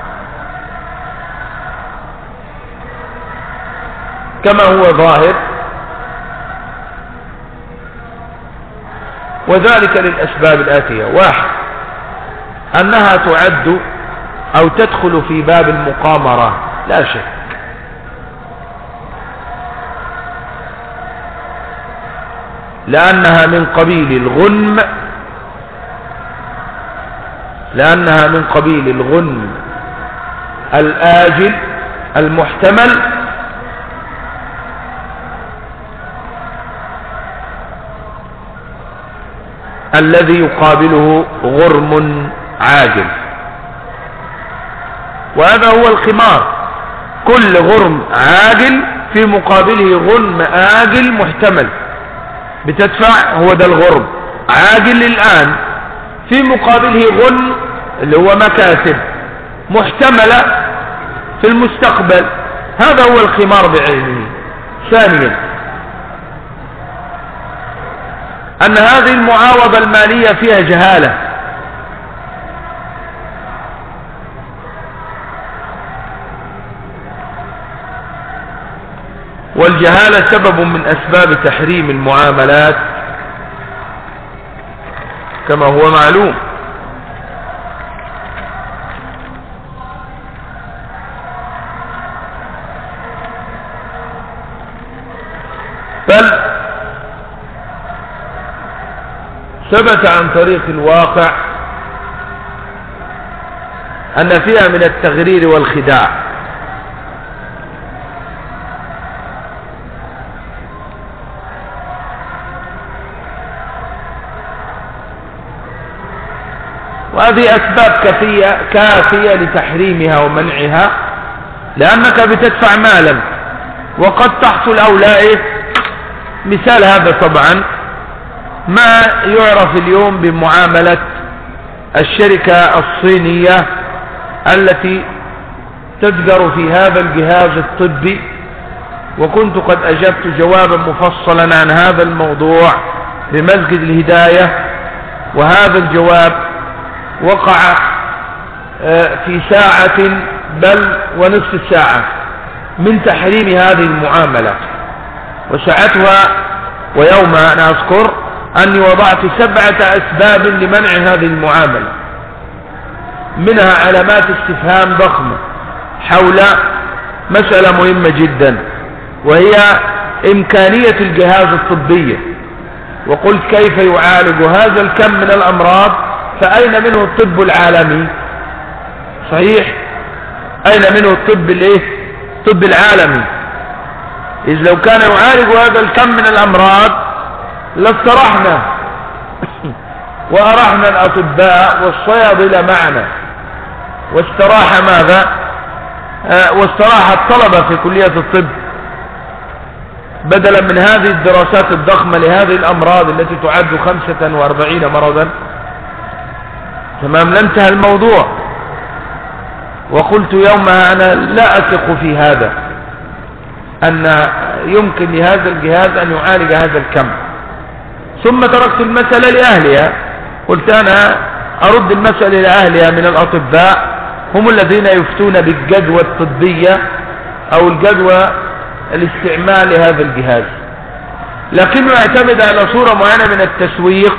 A: كما هو ظاهر، وذلك للأسباب الآتية: واحد، أنها تعد أو تدخل في باب المقامرة لا شك، لأنها من قبيل الغنم، لأنها من قبيل الغنم الآجل المحتمل الذي يقابله غرم عاجل، وهذا هو الخمار، كل غرم عاجل في مقابله غرم آجل محتمل بتدفع، هو ده الغرم عاجل الآن، في مقابله غرم اللي هو مكاسب محتملة في المستقبل، هذا هو الخمار بعينه. ثانيا، أن هذه المعاوضة المالية فيها جهالة، والجهالة سبب من أسباب تحريم المعاملات كما هو معلوم. بل ثبت عن طريق الواقع أن فيها من التغرير والخداع، وهذه أسباب كافية كافية لتحريمها ومنعها، لأنك بتدفع مالا وقد تحصل أو لا. مثال هذا طبعا ما يعرف اليوم بمعاملة الشركة الصينية التي تتجر في هذا الجهاز الطبي، وكنت قد أجبت جوابا مفصلا عن هذا الموضوع بمسجد الهداية، وهذا الجواب وقع في ساعة بل ونصف ساعة من تحريم هذه المعاملة. وساعتها ويومها أنا أذكر أني وضعت سبعة أسباب لمنع هذه المعاملة، منها علامات استفهام ضخمة حول مسألة مهمة جدا، وهي إمكانية الجهاز الطبي. وقلت كيف يعالج هذا الكم من الأمراض، فأين منه الطب العالمي؟ صحيح، أين منه الطب الايه الطب العالمي؟ إذ لو كان يعالج هذا الكم من الأمراض لاسترحنا وأرحنا الأطباء والصيادلة معنا، واستراح ماذا آه واستراح الطلبة في كلية الطب، بدلا من هذه الدراسات الضخمة لهذه الأمراض التي تعد خمسة وأربعين مرضا. تمام، لانتهى الموضوع. وقلت يومها أنا لا أثق في هذا، أن يمكن لهذا الجهاز أن يعالج هذا الكم. ثم تركت المسألة لأهلها، قلت أنا أرد المسألة لأهلها من الأطباء، هم الذين يفتون بالجدوى الطبية أو الجدوى الاستعمال لهذا الجهاز، لكنه يعتمد على صورة معينة من التسويق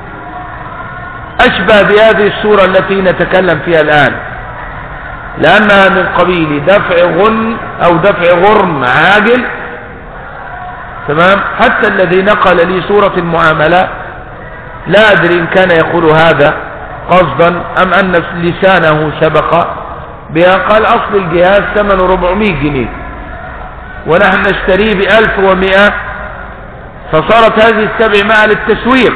A: أشبه بهذه الصورة التي نتكلم فيها الآن، لأنها من قبيل دفع غن أو دفع غرم عاجل. تمام، حتى الذي نقل لي صورة المعاملة لا أدري إن كان يقول هذا قصدا أم أن لسانه سبق بها. قال أصل الجهاز ثمن أربعمائة جنيه ونحن نشتريه بألف ومئة، فصارت هذه السبعمائة للتسويق،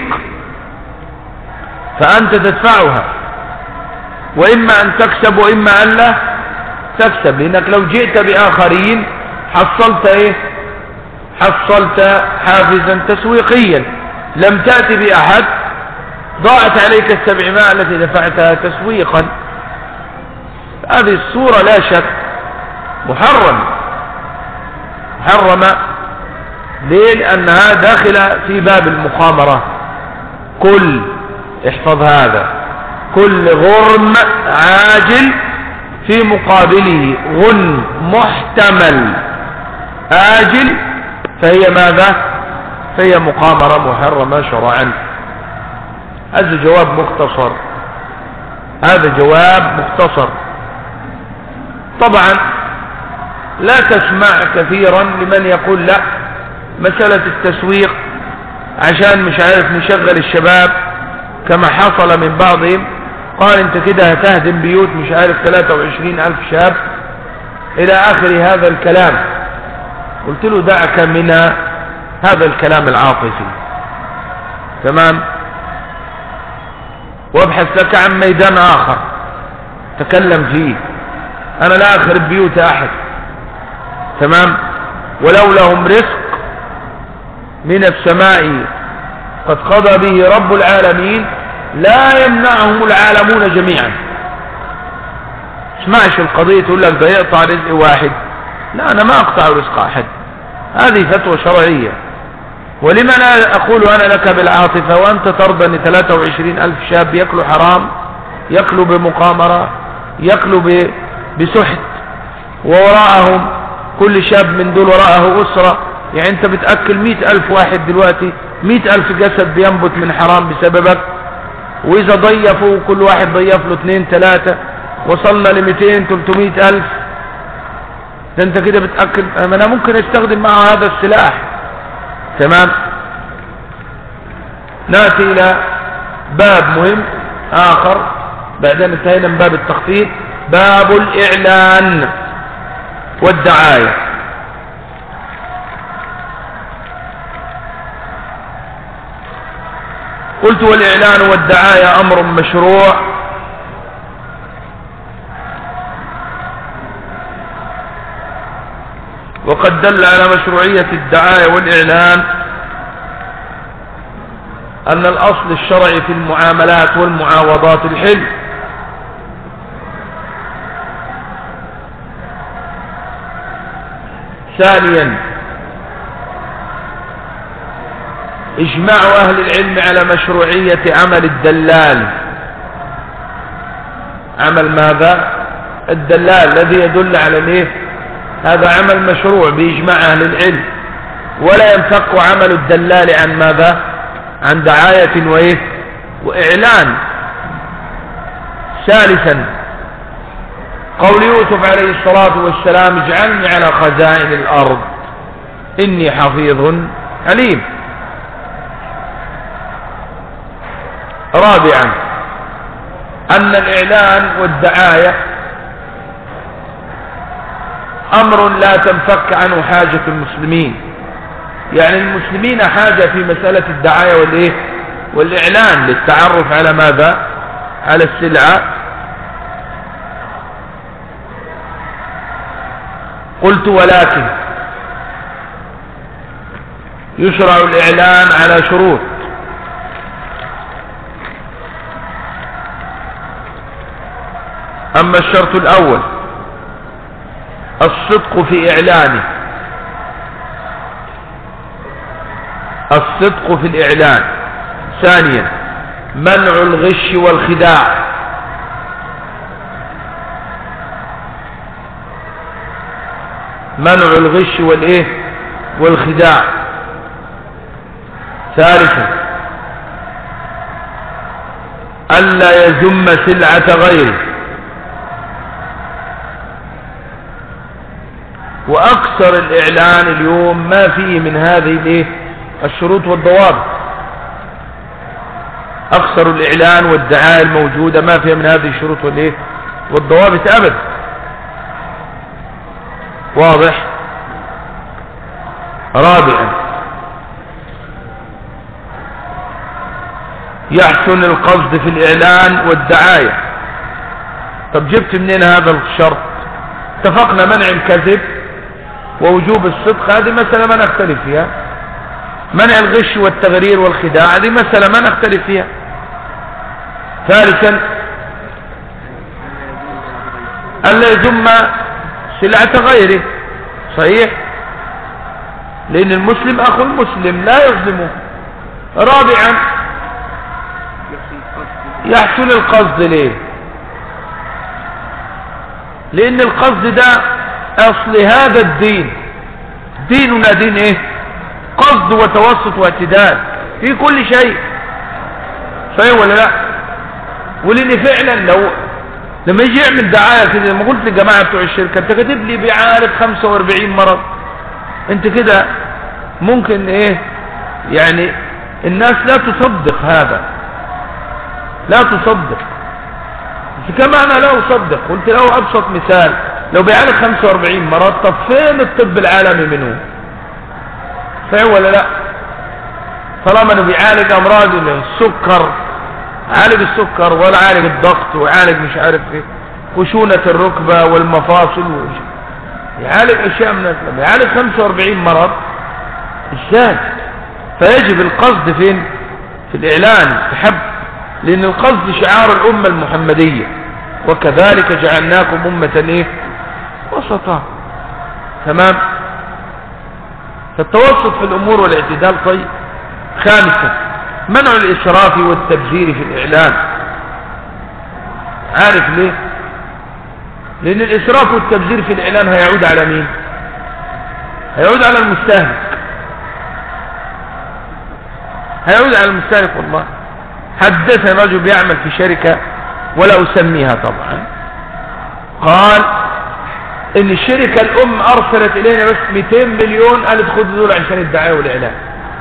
A: فأنت تدفعها، وإما أن تكسب وإما أن لا تكسب، لأنك لو جئت بآخرين حصلت إيه حصلت حافزا تسويقيا، لم تأتي بأحد ضاعت عليك السبعمائة التي دفعتها تسويقا. هذه الصورة لا شك محرم محرمة. ليه؟ لأنها داخلة في باب المخامرة. كل احفظ هذا، كل غرم عاجل في مقابله غن محتمل آجل فهي ماذا؟ فهي مقامرة محرمة شرعا. هذا جواب مختصر، هذا جواب مختصر. طبعا لا تسمع كثيرا لمن يقول لا، مسألة التسويق عشان مش عارف نشغل الشباب كما حصل من بعضهم، قال انت كده هتهدم بيوت مش عارف ثلاثة وعشرين ألف شاب إلى آخر هذا الكلام. قلت له دعك من هذا الكلام العاطفي، تمام، وابحث لك عن ميدان آخر تكلم فيه. أنا لا أخرب بيوت أحد، تمام، ولو لهم رزق من السماء قد قضى به رب العالمين لا يمنعهم العالمون جميعا. اسمعش القضية تقول لك ده يقطع رزق واحد، لا، أنا ما أقطع رزق أحد، هذه فتوى شرعية. ولما لا أقول أنا لك بالعاطفة وأنت ترضى أن ثلاثة وعشرين ألف شاب يأكلوا حرام، يأكلوا بمقامرة، يأكلوا بسحت، ووراءهم كل شاب من دول وراءه أسرة. يعني أنت بتأكل مئة ألف واحد دلوقتي، مئة ألف جسد بينبت من حرام بسببك، وإذا ضيفوا كل واحد ضيف له اثنين ثلاثة وصلنا لمئتين ثلاثمائة ألف. ده أنت كده بتأكل. أنا ممكن استخدم معه هذا السلاح، تمام. نأتي إلى باب مهم آخر بعدين انتهينا من باب التخطيط، باب الإعلان والدعاية. قلت والإعلان والدعاية أمر مشروع، وقد دل على مشروعية الدعاية والإعلان أن الأصل الشرعي في المعاملات والمعاوضات الحل. ثانيا إجماع أهل العلم على مشروعية عمل الدلال. عمل ماذا؟ الدلال الذي يدل على الايه؟ هذا عمل مشروع بإجماع أهل العلم، ولا ينفك عمل الدلال عن ماذا؟ عن دعاية وإيه؟ وإعلان. ثالثا قول يوسف عليه الصلاة والسلام اجعلني على خزائن الأرض إني حفيظ عليم. رابعا أن الإعلان والدعاية أمر لا تنفك عنه حاجة المسلمين، يعني المسلمين حاجة في مسألة الدعاية والإيه؟ والإعلان للتعرف على ماذا؟ على السلعة. قلت ولكن يشرع الإعلان على شروط. أما الشرط الأول الصدق في إعلانه، الصدق في الإعلان. ثانيا منع الغش والخداع. منع الغش والإيه؟ والخداع. ثالثا ألا يذم سلعة غيره. وأكثر الإعلان اليوم ما فيه من هذه الايه؟ الشروط والضوابط. أكثر الإعلان والدعاية الموجودة ما فيها من هذه الشروط والايه؟ والضوابط أبدا. واضح؟ رابعا يحسن القصد في الإعلان والدعاية. طب جبت منين هذا الشرط؟ اتفقنا منع الكذب ووجوب الصدق، هذه مسألة ما نختلف فيها. منع الغش والتغرير والخداع هذه مسألة ما نختلف فيها. ثالثا ألا يذم سلعة غيره. صحيح، لأن المسلم أخو المسلم لا يظلمه. رابعا يحسن القصد. ليه؟ لأن القصد ده أصل هذا الدين. ديننا دين إيه؟ قصد وتوسط واعتدال في كل شيء. صحيح ولا لا؟ ولأن فعلا لو لما يجي يعمل دعاية كده، لما قلت للجماعة بتوع الشركة انت كاتب لي بيعالج خمسة واربعين مرض، انت كده ممكن ايه يعني الناس لا تصدق هذا، لا تصدق. كما انا لا اصدق. قلت له ابسط مثال، لو بيعالج خمسة واربعين مرض، طب فين الطب العالمي منه؟ صحيح ولا لا؟ طالما انه بيعالج امراض السكر، عالج السكر ولا عالج الضغط وعالج مش عارف ايه خشونة الركبة والمفاصل، يعالج اشياء من الاسلام، يعالج خمسة واربعين مرض ازاي؟ فيجب القصد فين؟ في الاعلان تحب، لان القصد شعار الامة المحمدية، وكذلك جعلناكم امة ايه؟ وسطا. تمام؟ فالتوسط في الامور والاعتدال. طيب. خامسا منع الإسراف والتبذير في الإعلان. عارف ليه؟ لأن الإسراف والتبذير في الإعلان هيعود على مين؟ هيعود على المستهلك. هيعود على المستهلك. والله حدثنا رجل يعمل في شركة ولا أسميها طبعا، قال إن الشركة الأم أرسلت إلينا بس مئتين مليون، قالت خذوا دول عشان الدعاية والإعلان.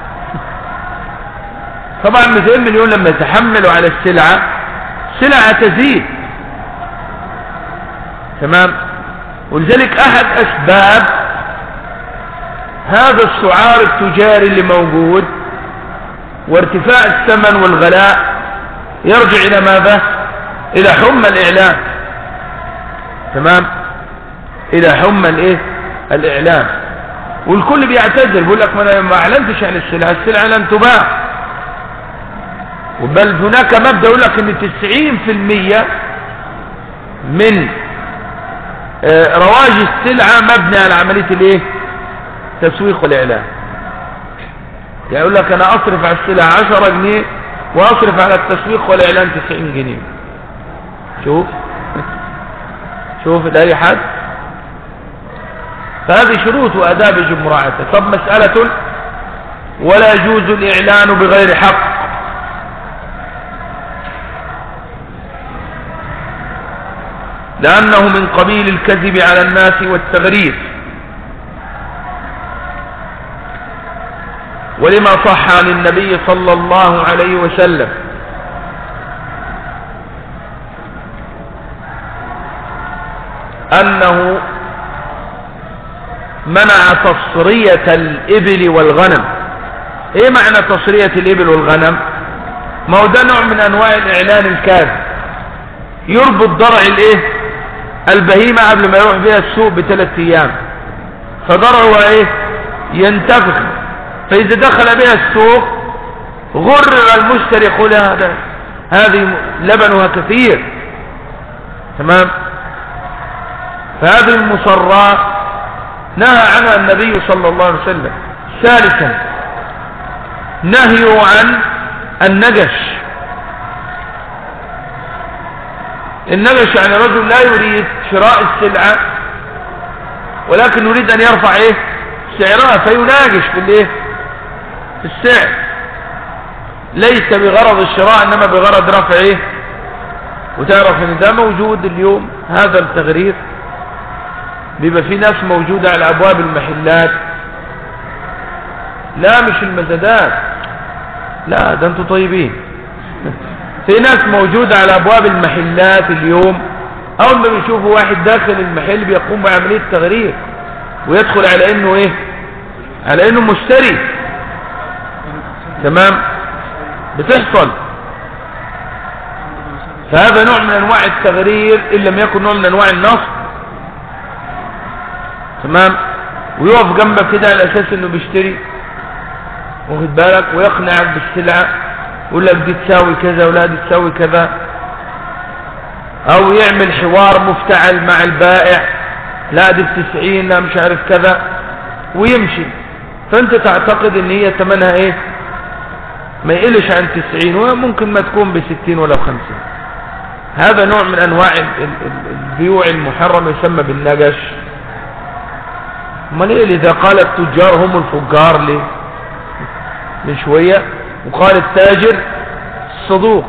A: طبعا مئتين مليون لما يتحملوا على السلعة، سلعة تزيد. تمام؟ ولذلك أحد أسباب هذا السعار التجاري اللي موجود وارتفاع الثمن والغلاء يرجع إلى ماذا؟ إلى حمى الإعلان. تمام؟ إلى حمى الإيه؟ الإعلان. والكل بيعتذر، بيقول لك ما أعلنتش عن السلعة، السلعة لن تباع. بل هناك مبدأ يقول لك ان تسعين في المية من رواج السلعة مبني على عملية الايه تسويق والاعلان. يعني يقول لك انا اصرف على السلعة عشرة جنيه واصرف على التسويق والاعلان تسعين جنيه. شوف شوف لاي حد. فهذه شروط واداب يجب مراعاتها. طب مسألة ولا يجوز الاعلان بغير حق. لأنه من قبيل الكذب على الناس والتغرير، ولما صح عن النبي صلى الله عليه وسلم أنه منع تصرية الإبل والغنم. إيه معنى تصرية الإبل والغنم؟ ما هو ده نوع من أنواع الإعلان الكاذب. يربط ضرع الإيه البهيمة قبل ما يروح بها السوق بثلاث ايام، فضرعها ايه ينتفخ، فاذا دخل بها السوق غرر المشتري يقول هذا هذه لبنها كثير. تمام. فهذه المصرات نهى عنها النبي صلى الله عليه وسلم. ثالثا نهي عن النجش. النجش يعني رجل لا يريد شراء السلعة ولكن يريد ان يرفع ايه سعرها فيناجش في الايه في السعر، ليس بغرض الشراء انما بغرض رفع ايه. وتعرف ان ده موجود اليوم، هذا التغرير بيبقى في ناس موجودة على ابواب المحلات، لا مش المزادات، لا ده انتوا طيبين. في ناس موجودة على ابواب المحلات اليوم، اول ما بيشوفوا واحد داخل المحل بيقوم بعملية تغرير ويدخل على انه ايه على انه مشتري. تمام. بتحصل. فهذا نوع من انواع التغرير ان لم يكن نوع من انواع النصب. تمام. ويقف جنبك كده على اساس انه بيشتري، واخد بالك، ويقنعك بالسلعة، يقول لك دي تساوي كذا ولا دي تساوي كذا، او يعمل حوار مفتعل مع البائع، لا دي بتسعين لا مش عارف كذا، ويمشي. فانت تعتقد ان هي ثمنها ايه ما يقلش عن تسعين، وممكن ما تكون بستين ولا خمسين. هذا نوع من انواع البيوع المحرم يسمى بالنجش. امال ايه اذا قال التجار هم الفجار ليه من شوية، وقال التاجر الصدوق.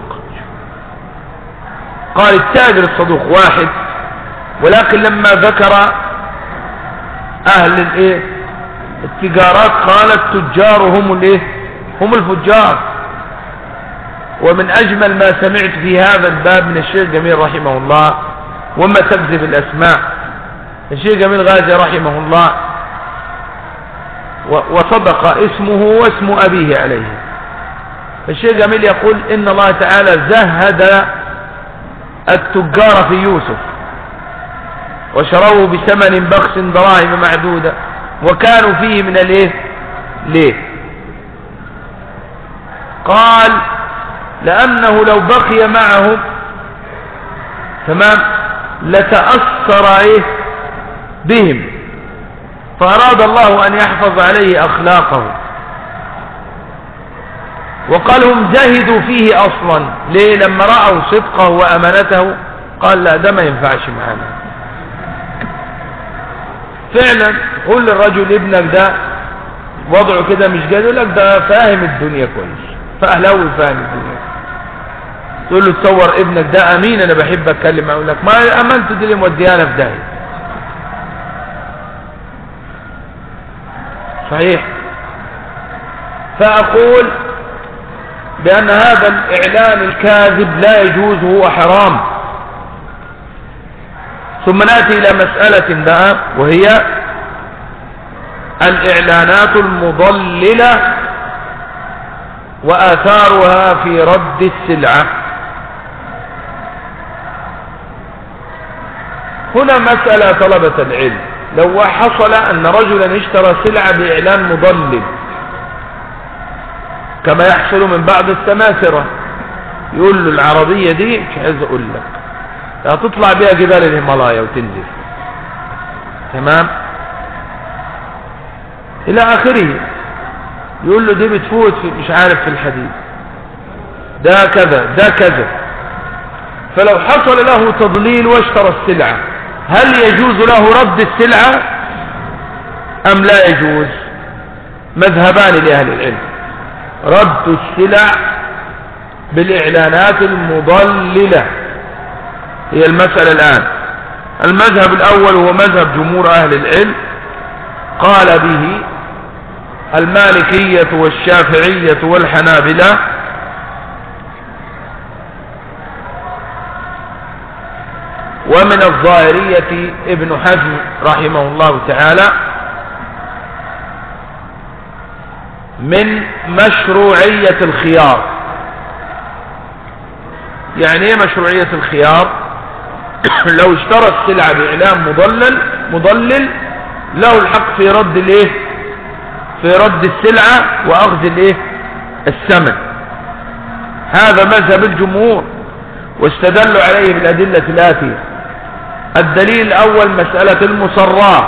A: قال التاجر الصدوق واحد، ولكن لما ذكر اهل الايه التجارات قال التجار هم الايه هم الفجار. ومن اجمل ما سمعت في هذا الباب من الشيخ جميل رحمه الله، وما تكذب الاسماء، الشيخ جميل غازي رحمه الله وصدق اسمه واسم ابيه عليه. الشيخ جميل يقول ان الله تعالى زهد التجار في يوسف وشروه بثمن بخس دراهم معدودة وكانوا فيه من الايه ليه. قال لانه لو بقي معهم تمام لتأثر ايه بهم، فاراد الله ان يحفظ عليه اخلاقه. وقال هم جاهدوا فيه اصلا ليه؟ لما رأوا صدقه وامانته قال لا ده ما ينفعش معنا. فعلا قول للرجل ابنك ده وضعه كده مش جاهز، يقول لك ده فاهم الدنيا كويس، فاهلاوي فاهم الدنيا. تقول له تصور ابنك ده امين انا بحب اتكلم معه، يقول لك ما امانته دي اللي موديانا في داهيه. صحيح. فاقول بأن هذا الإعلان الكاذب لا يجوز، هو حرام. ثم نأتي إلى مسألة بقى وهي الإعلانات المضللة وآثارها في رد السلعة. هنا مسألة طلبة العلم، لو حصل أن رجلا اشترى سلعة بإعلان مضلل كما يحصل من بعض السماسرة، يقول له العربية دي مش عايز اقول لك هتطلع بيها جبال الهيمالايا وتنزل، تمام، الى اخره. يقول له دي بتفوت في مش عارف في الحديد، ده كذا ده كذا. فلو حصل له تضليل واشترى السلعة، هل يجوز له رد السلعة ام لا يجوز؟ مذهبان لأهل العلم: رد السلع بالإعلانات المضللة، هي المسألة الآن. المذهب الأول هو مذهب جمهور أهل العلم، قال به المالكية والشافعية والحنابلة، ومن الظاهرية ابن حزم رحمه الله تعالى، من مشروعية الخيار. يعني ايه مشروعية الخيار؟ لو اشترى السلعة بإعلان مضلل مضلل له الحق في رد الايه في رد السلعة واخذ الايه الثمن. هذا مذهب الجمهور، واستدلوا عليه بالأدلة الآتية. الدليل الأول مسألة المصراه،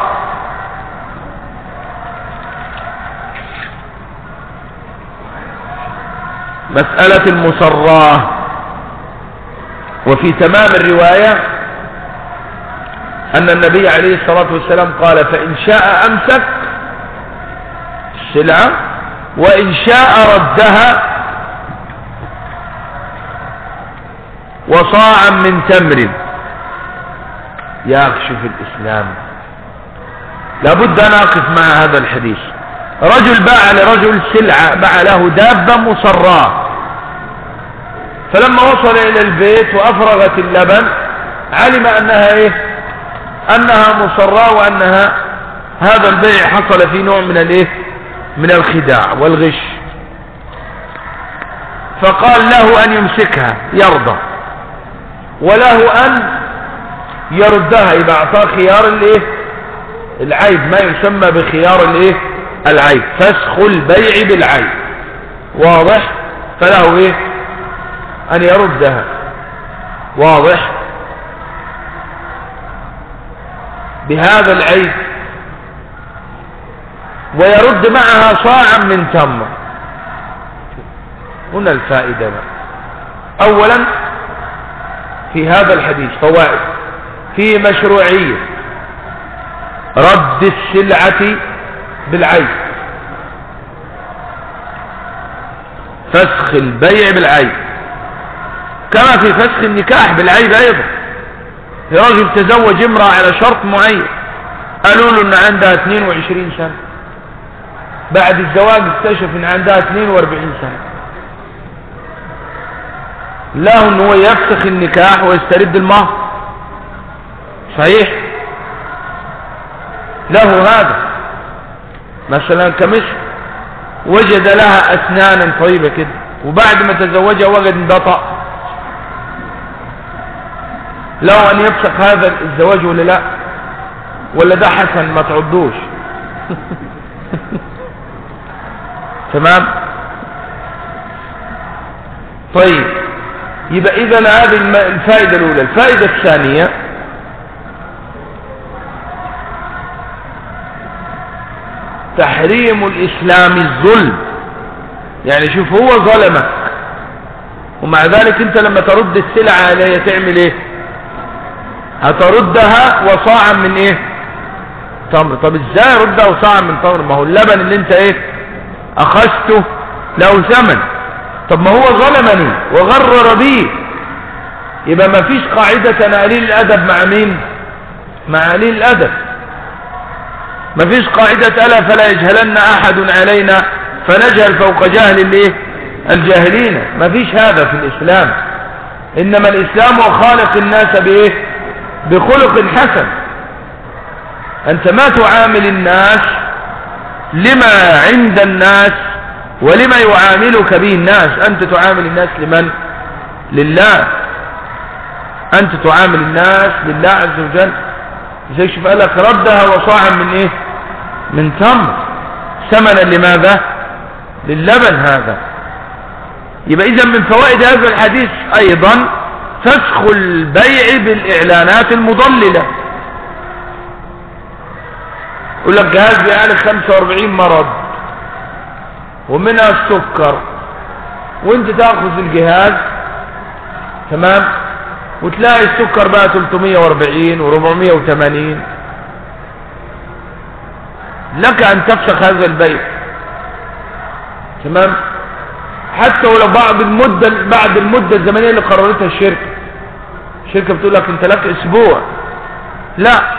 A: مسألة المصراه. وفي تمام الرواية أن النبي عليه الصلاة والسلام قال: فإن شاء أمسك السلعة وإن شاء ردها وصاعا من تمر. يا أخي شوف الإسلام، لابد أن أقف مع هذا الحديث. رجل باع لرجل سلعة، باع له دابة مصراه، فلما وصل إلى البيت وأفرغت اللبن علم أنها إيه أنها مصراه، وأنها هذا البيع حصل فيه نوع من الإيه من الخداع والغش. فقال له أن يمسكها يرضى، وله أن يردها، يبقى أعطاه خيار الإيه العيب، ما يسمى بخيار الإيه العيب، فسخ البيع بالعيب، واضح؟ فله إيه أن يردها، واضح؟ بهذا العيب، ويرد معها صاعا من تمر. هنا الفائدة بقى. أولا في هذا الحديث فوائد: في مشروعية رد السلعة بالعيب، فسخ البيع بالعيب، كما في فسخ النكاح بالعيب أيضا. في رجل تزوج امرأة على شرط معين، قالوا له ان عندها اثنين وعشرين سنة، بعد الزواج اكتشف ان عندها اثنين واربعين سنة، له ان هو يفسخ النكاح ويسترد المهر، صحيح؟ له هذا. مثلا كمثل وجد لها اسنانا طيبة كده، وبعد ما تزوجها وجد ان ده طأ، له ان يفسخ هذا الزواج ولا لا؟ ولا ده حسن ما تعدوش؟ تمام. طيب، يبقى اذا هذه الفائدة الاولى. الفائدة الثانية: تحريم الاسلام الظلم. يعني شوف، هو ظلمك ومع ذلك انت لما ترد السلعة عليه تعمل ايه؟ هتردها وصاعا من ايه؟ تمر. طب ازاي ردها وصاعا من تمر؟ ما هو اللبن اللي انت ايه اخذته له ثمن. طب ما هو ظلمني وغرر بي، يبقى ما فيش قاعدة انا قليل الادب مع مين؟ مع قليل الادب. ما فيش قاعدة الا فلا يجهلن احد علينا فنجهل فوق جهل الايه الجاهلين. ما فيش هذا في الاسلام. انما الاسلام هو خالق الناس بايه؟ بخلق حسن. انت ما تعامل الناس لما عند الناس ولما يعاملك به الناس، انت تعامل الناس لمن؟ لله. انت تعامل الناس لله عز وجل. زي شوف قال لك ردها وصاعا من ايه؟ من تمر، ثمنا لماذا؟ لللبن هذا. يبقى إذن من فوائد هذا الحديث أيضا فسخ البيع بالإعلانات المضللة. يقول لك جهاز بيعالج خمسة وأربعين مرض ومنها السكر، وانت تأخذ الجهاز تمام وتلاقي السكر بقى ثلاثمائة وأربعين وأربعمائة وثمانين، لك أن تفسخ هذا البيع تمام، حتى ولو بعد المدة بعد المدة الزمنية اللي قررتها الشركة. الشركة بتقول لك انت لك اسبوع، لا،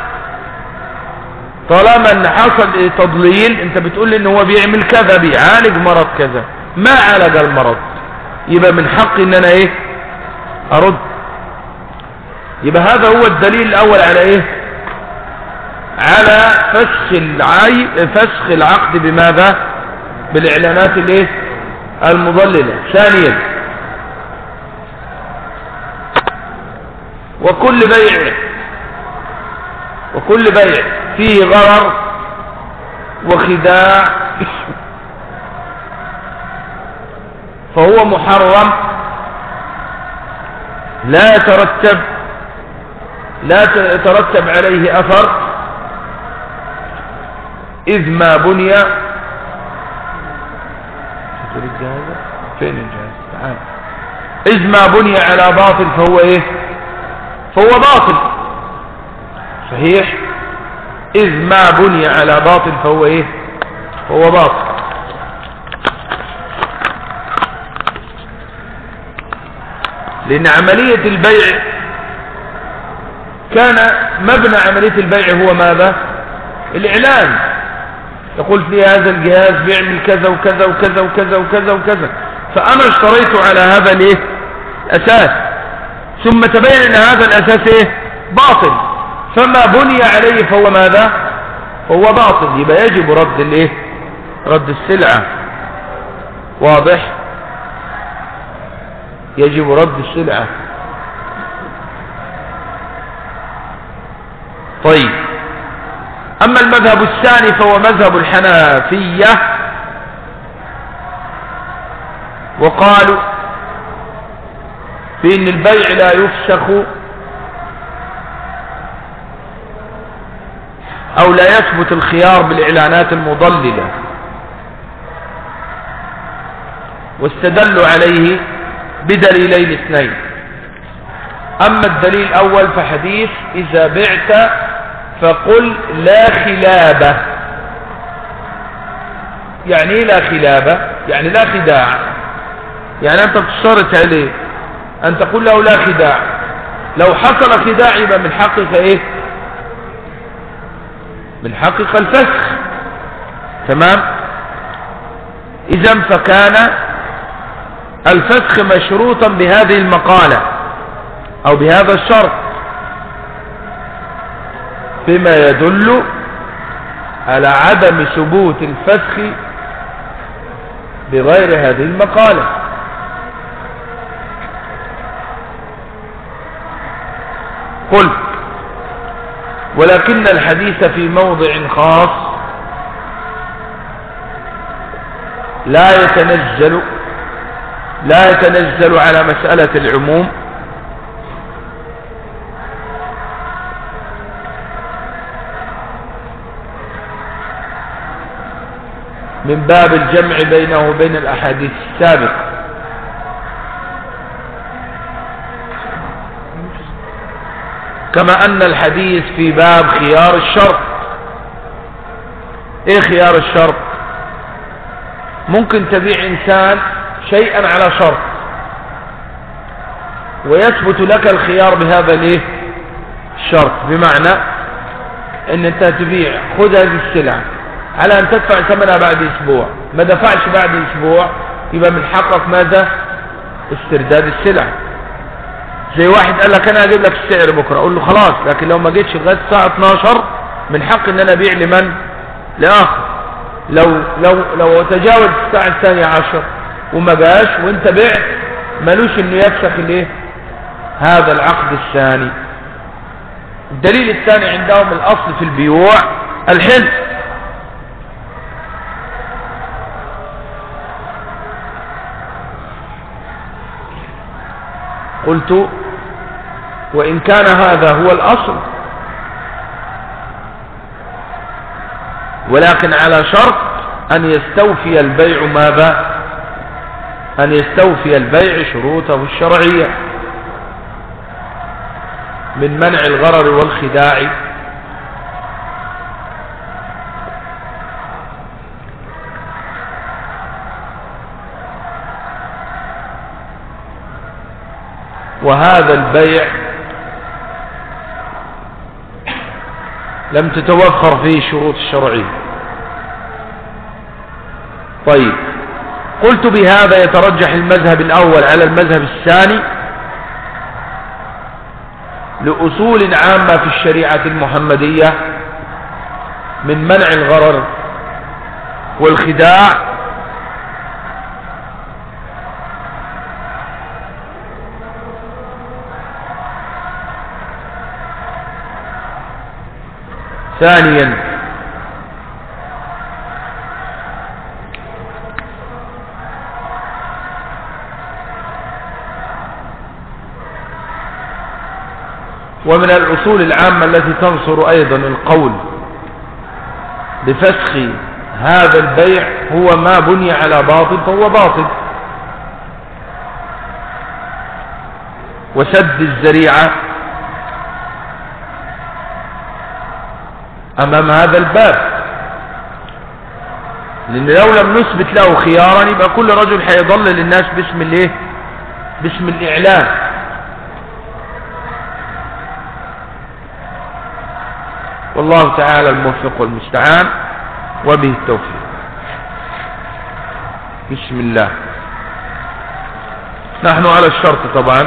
A: طالما ان حصل تضليل انت بتقول لي ان هو بيعمل كذا، بيعالج مرض كذا، ما عالج المرض، يبقى من حقي ان انا ايه ارد. يبقى هذا هو الدليل الاول على ايه، على فسخ العي فسخ العقد بماذا؟ بالاعلانات الايه المضللة. ثانيا وكل بيع وكل بيع فيه غرر وخداع فهو محرم، لا يترتب لا يترتب عليه أثر، إذ ما بني فين الجهاز تعال إذ ما بني على باطل فهو إيه فهو باطل. صحيح، إذ ما بني على باطل فهو إيه فهو باطل. لأن عملية البيع كان مبنى عملية البيع هو ماذا؟ الإعلان. يقول في هذا الجهاز بيعمل كذا وكذا وكذا وكذا وكذا وكذا، فأنا اشتريته على هذا الايه أساس، ثم تبين أن هذا الأساس ايه باطل، فما بني عليه فهو ماذا؟ فهو باطل. يبقى يجب رد الايه رد السلعة. واضح؟ يجب رد السلعة. طيب، أما المذهب الثاني فهو مذهب الحنفية، وقالوا بأن البيع لا يفسخ أو لا يثبت الخيار بالإعلانات المضللة، واستدلوا عليه بدليلين اثنين. أما الدليل الأول فحديث إذا بعت فقل لا خلابة. يعني ايه لا خلابة؟ يعني لا خداع، يعني أنت تشترط عليه أن تقول له لا خداع. لو حصل خداع يبقى من حقك إيه؟ من حقك الفسخ. تمام؟ إذن فكان الفسخ مشروطا بهذه المقالة أو بهذا الشرط، بما يدل على عدم ثبوت الفسخ بغير هذه المقالة. قل ولكن الحديث في موضع خاص لا يتنزل لا يتنزل على مسألة العموم، من باب الجمع بينه وبين الأحاديث السابقة. كما أن الحديث في باب خيار الشرط. ايه خيار الشرط؟ ممكن تبيع إنسان شيئا على شرط ويثبت لك الخيار بهذا الايه الشرط، بمعنى ان انت تبيع خذ هذه السلعة على ان تدفع ثمنها بعد اسبوع، ما دفعش بعد اسبوع يبقى من حقك ماذا؟ استرداد السلعة. زي واحد قال لك انا هجيب لك السعر بكرة، اقول له خلاص، لكن لو ما جيتش لغاية الساعة اتناشر من حق ان انا ابيع لمن؟ لاخر. لو لو لو تجاوز الساعة الثانية عشر وما جاش وانت بعت، ملوش انه يفسخ الايه هذا العقد الثاني. الدليل الثاني عندهم الاصل في البيوع الحل. قلت وإن كان هذا هو الأصل، ولكن على شرط أن يستوفي البيع ماذا؟ أن يستوفي البيع شروطه الشرعية من منع الغرر والخداع. وهذا البيع لم تتوفر فيه الشروط الشرعية. طيب، قلت بهذا يترجح المذهب الأول على المذهب الثاني لأصول عامة في الشريعة المحمدية من منع الغرر والخداع، ثانيا ومن الأصول العامة التي تنصر أيضا القول بفسخ هذا البيع هو ما بني على باطل فهو باطل، وسد الذريعة أمام هذا الباب، لأن لو لم نثبت له خيارا يبقى كل رجل حيضلل الناس باسم الايه؟ باسم الإعلان. والله تعالى الموفق والمستعان وبه التوفيق. بسم الله. نحن على الشرط طبعا.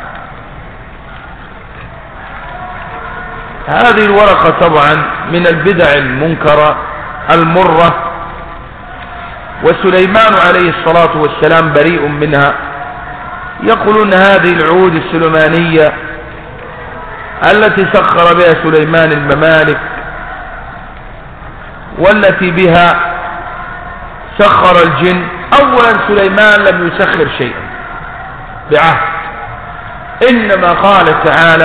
A: هذه الورقة طبعا من البدع المنكرة المرة، وسليمان عليه الصلاة والسلام بريء منها. يقولون هذه العهود السليمانية التي سخر بها سليمان الممالك، والتي بها سخر الجن. أولا سليمان لم يسخر شيئا بعهد، إنما قال تعالى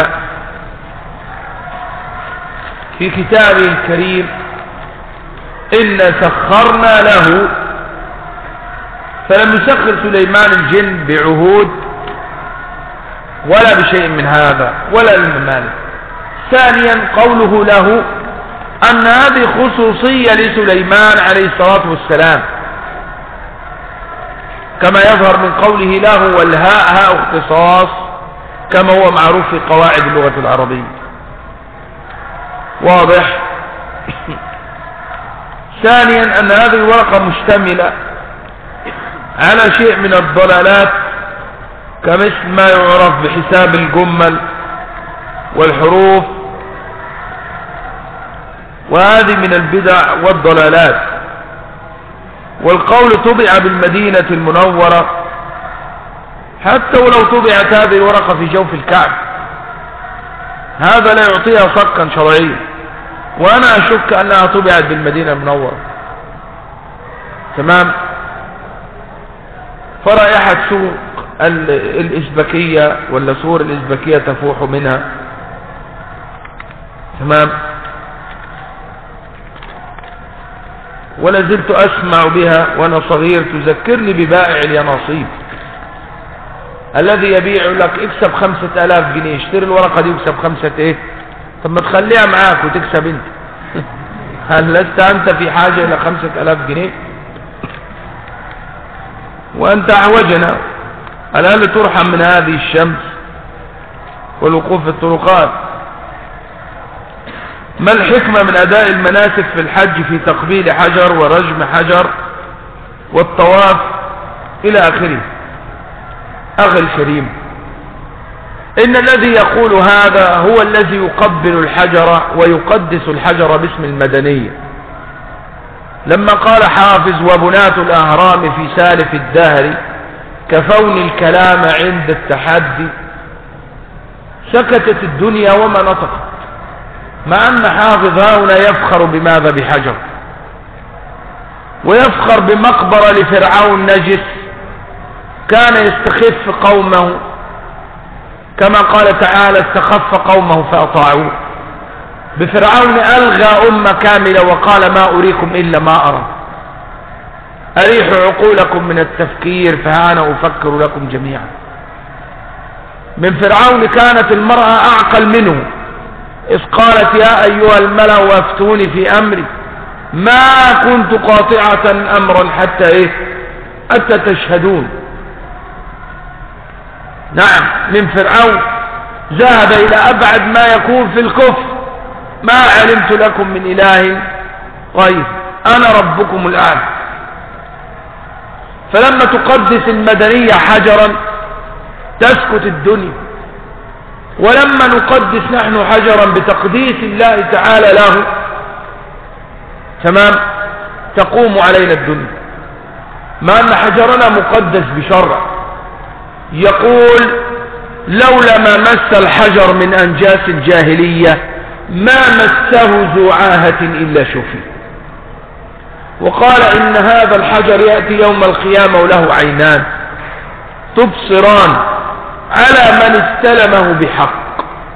A: في كتابه الكريم إن سخرنا له، فلم يسخر سليمان الجن بعهود ولا بشيء من هذا ولا الممالك. ثانيا قوله له أن هذه خصوصية لسليمان عليه الصلاة والسلام، كما يظهر من قوله له والهاء هاء اختصاص كما هو معروف في قواعد اللغة العربية. واضح؟ ثانيا أن هذه الورقة مشتملة على شيء من الضلالات كمثل ما يعرف بحساب الجمل والحروف، وهذه من البدع والضلالات. والقول طبع بالمدينة المنورة، حتى ولو طبعت هذه الورقة في جوف الكعب هذا لا يعطيها صكا شرعيا، وأنا أشك أنها طبعت بالمدينة المنورة. تمام؟ فرائحة سوق الإزبكية ولا سور الإزبكية تفوح منها. تمام؟ ولا زلت أسمع بها وأنا صغير، تذكرني ببائع اليناصيب الذي يبيع لك اكسب خمسة آلاف جنيه، اشتري الورقة دي واكسب خمسة ايه؟ طب ما تخليها معاك وتكسب انت. هل لست انت في حاجة الى خمسة آلاف جنيه؟ وانت احوجنا الآن ترحم من هذه الشمس والوقوف في الطرقات. ما الحكمة من أداء المناسك في الحج في تقبيل حجر ورجم حجر والطواف إلى آخره؟ أخي الكريم، إن الذي يقول هذا هو الذي يقبل الحجر ويقدس الحجر باسم المدنية. لما قال حافظ وبنات الأهرام في سالف الدهر كفون الكلام عند التحدي، سكتت الدنيا وما نطقت، مع أن حافظ هنا يفخر بماذا؟ بحجر، ويفخر بمقبرة لفرعون نجس كان يستخف قومه كما قال تعالى استخف قومه فأطاعوه. بفرعون ألغى أمة كاملة وقال ما أريكم إلا ما أرى، أريح عقولكم من التفكير فها أنا أفكر لكم جميعا. من فرعون كانت المرأة أعقل منه إذ قالت يا أيها الملأ وافتوني في أمري ما كنت قاطعة أمرا حتى إيه حتى تشهدون. نعم من فرعون ذهب إلى أبعد ما يكون في الكفر، ما علمت لكم من إله غير أنا ربكم الآن. فلما تقدس المدنية حجرا تسكت الدنيا، ولما نقدس نحن حجرا بتقديس الله تعالى له تمام تقوم علينا الدنيا. ما أن حجرنا مقدس بشرع، يقول لولا ما مس الحجر من أنجاس الجاهلية ما مسه ذو عاهة إلا شفي. وقال إن هذا الحجر يأتي يوم القيامة وله عينان تبصران على من استلمه بحق.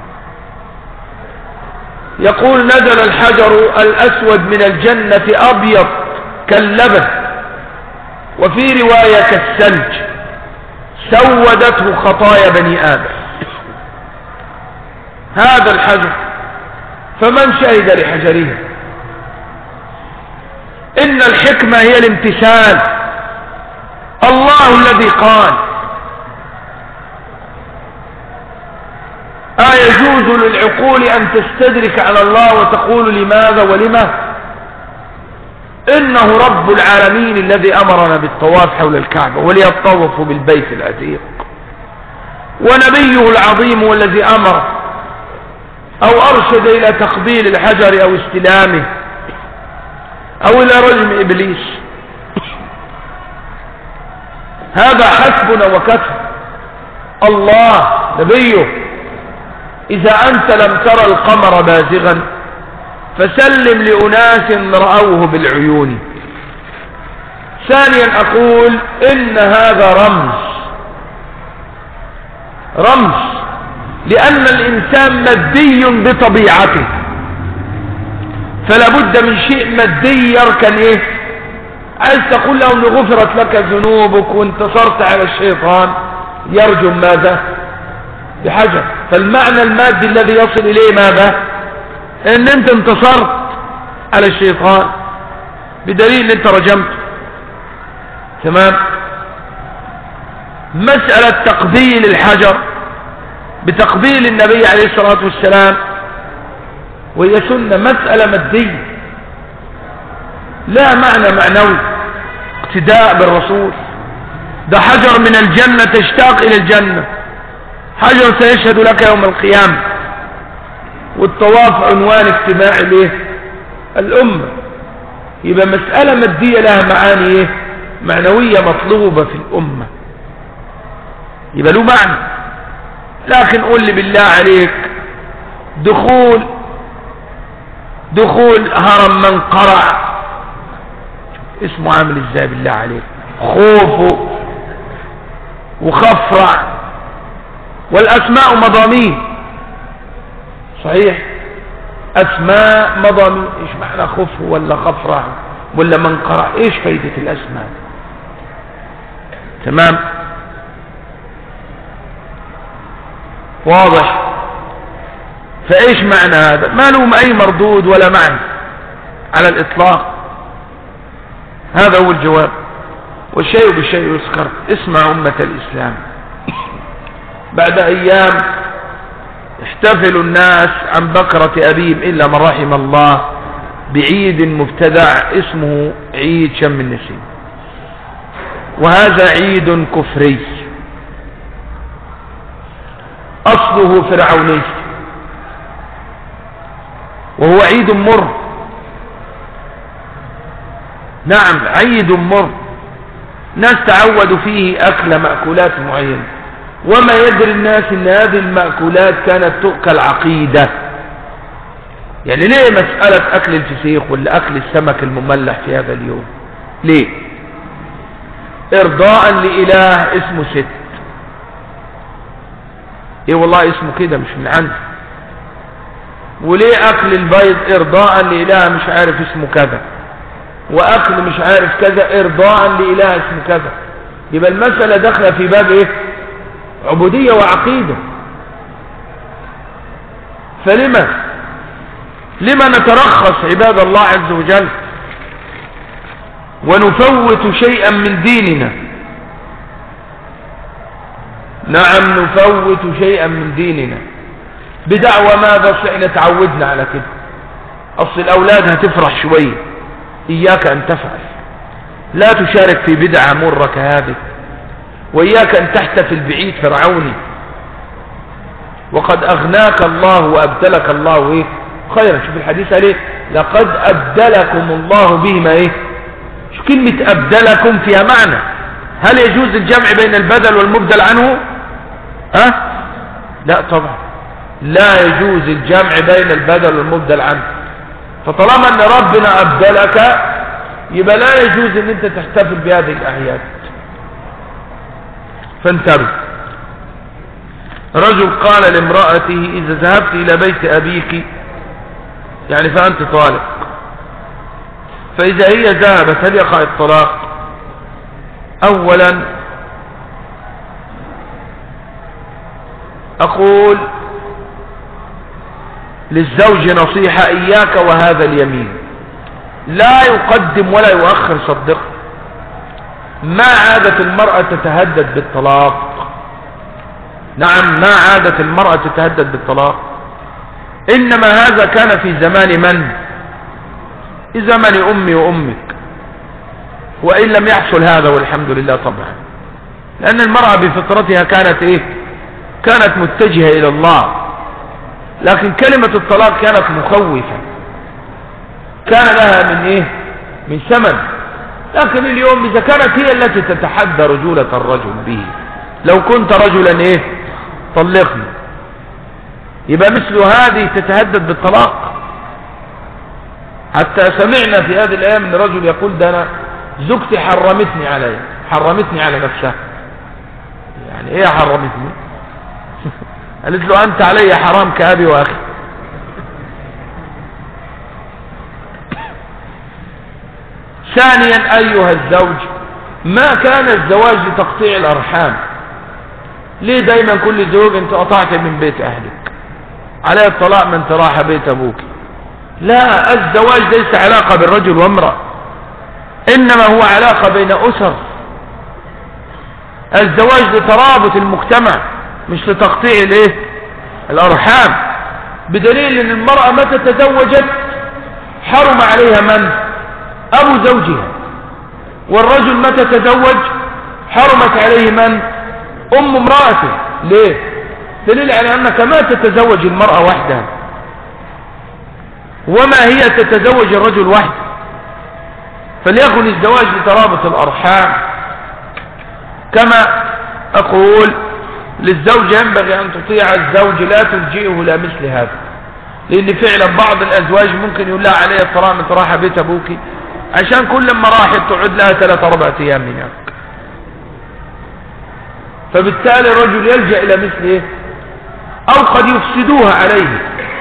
A: يقول نزل الحجر الأسود من الجنة أبيض كاللبن، وفي رواية كالثلج، سودته خطايا بني آدم. هذا الحجر فمن شهد لحجره؟ إن الحكمة هي الامتثال. الله الذي قال أيجوز للعقول أن تستدرك على الله وتقول لماذا ولما؟ إنه رب العالمين الذي أمرنا بالطواف حول الكعبة وليطوفوا بالبيت العتيق، ونبيه العظيم والذي أمر أو أرشد إلى تقبيل الحجر أو استلامه أو إلى رجم إبليس. هذا حسبنا وكفى. الله نبيه إذا أنت لم ترى القمر بازغا فسلم لأناس رأوه بالعيون. ثانيا أقول إن هذا رمز رمز لأن الإنسان مادي بطبيعته، فلا بد من شيء مادي يركن إيه. عايز تقول له أن غفرت لك ذنوبك وانتصرت على الشيطان، يرجم ماذا؟ بحجر. فالمعنى المادي الذي يصل إليه ماذا؟ ان انت انتصرت على الشيطان بدليل ان انت رجمت. تمام. مسألة تقبيل الحجر بتقبيل النبي عليه الصلاة والسلام وهي سنة، مسألة مادية لا معنى معنوي، اقتداء بالرسول. ده حجر من الجنة تشتاق إلى الجنة، حجر سيشهد لك يوم القيامة. والطواف عنوان اجتماع الايه؟ الأمة. يبقى مسألة مادية لها معاني ايه؟ معنوية مطلوبة في الأمة، يبقى له معنى. لكن قول لي بالله عليك دخول دخول هرم منقرع اسمه عامل ازاي بالله عليك؟ خوفه وخفرع، والأسماء مضامين. صحيح أسماء مضامين. إيش معنى خفر ولا خفرع ولا منقرع؟ إيش فايدة الأسماء؟ تمام. واضح. فإيش معنى هذا؟ ما لهم أي مردود ولا معنى على الإطلاق. هذا هو الجواب. والشيء بالشيء يذكر. اسمع أمة الإسلام، بعد أيام احتفل الناس عن بكرة أبيهم إلا من رحم الله بعيد مبتدع اسمه عيد شم النسيم، وهذا عيد كفري أصله فرعوني، وهو عيد مر. نعم عيد مر، ناس تعودوا فيه أكل مأكولات معينة، وما يدري الناس ان هذه المأكولات كانت تؤكل عقيدة. يعني ليه مسألة اكل الفسيخ ولا اكل السمك المملح في هذا اليوم؟ ليه؟ ارضاء لإله اسمه ست. ايه والله اسمه كده مش من عندي. وليه اكل البيض ارضاء لإله مش عارف اسمه كذا، واكل مش عارف كذا ارضاء لإله اسمه كذا. يبقى المسألة داخله في باب ايه؟ عبودية وعقيدة. فلما لما نترخص عباد الله عز وجل ونفوت شيئا من ديننا؟ نعم نفوت شيئا من ديننا بدعوى ماذا؟ احنا تعودنا على كده. اصل الاولاد هتفرح شوية، اياك ان تفعل، لا تشارك في بدعة مرة كهذه، واياك ان تحتفل بعيد فرعوني، وقد اغناك الله وابدلك الله ايه خيرا. شوف الحديث عليه لقد ابدلكم الله بهما ايه. شو كلمة ابدلكم فيها معنى. هل يجوز الجمع بين البدل والمبدل عنه؟ ها أه؟ لا طبعا لا يجوز الجمع بين البدل والمبدل عنه. فطالما ان ربنا ابدلك يبقى لا يجوز ان انت تحتفل بهذه الاعياد. فانتبه. رجل قال لامرأته اذا ذهبت الى بيت ابيك يعني فانت طالق، فاذا هي ذهبت هل يقع الطلاق؟ اولا اقول للزوج نصيحة، اياك وهذا اليمين، لا يقدم ولا يؤخر صدق. ما عادة المرأة تتهدد بالطلاق. نعم ما عادة المرأة تتهدد بالطلاق، انما هذا كان في زمان من؟ في زمان امي وامك، وان لم يحصل هذا والحمد لله طبعا، لان المرأة بفطرتها كانت ايه؟ كانت متجهة الى الله، لكن كلمة الطلاق كانت مخوفة، كان لها من ايه؟ من ثمن. لكن اليوم اذا كانت هي التي تتحدى رجولة الرجل به، لو كنت رجلا ايه طلقني، يبقى مثل هذه تتهدد بالطلاق. حتى سمعنا في هذه الايام ان رجل يقول ده انا زوجتي حرمتني علي حرمتني على نفسها. يعني ايه حرمتني؟ قالت له انت علي حرام كابي واخي. ثانيا ايها الزوج، ما كان الزواج لتقطيع الارحام. ليه دايما كل زوج انت قطعت من بيت اهلك، عليه الطلاق من تراح بيت ابوك؟ لا، الزواج ليس علاقة بالرجل وامرأة، انما هو علاقة بين اسر. الزواج لترابط المجتمع مش لتقطيع الايه الارحام، بدليل ان المرأة متى تزوجت حرم عليها من؟ ابو زوجها. والرجل متى تزوج حرمت عليه من؟ ام امرأته. ليه؟ دليل على انك ما تتزوج المرأة وحدها، وما هي تتزوج الرجل وحده. فليكن الزواج لترابط الارحام. كما اقول للزوج ينبغي ان تطيع الزوج، لا تلجئه الى مثل هذا، لان فعلا بعض الازواج ممكن يقول لها عليه الطلاق من تراح بيت ابوكي، عشان كل ما راحت تقعد لها ثلاث اربع ايام هناك. فبالتالي الرجل يلجأ الى مثل ايه، او قد يفسدوها عليه.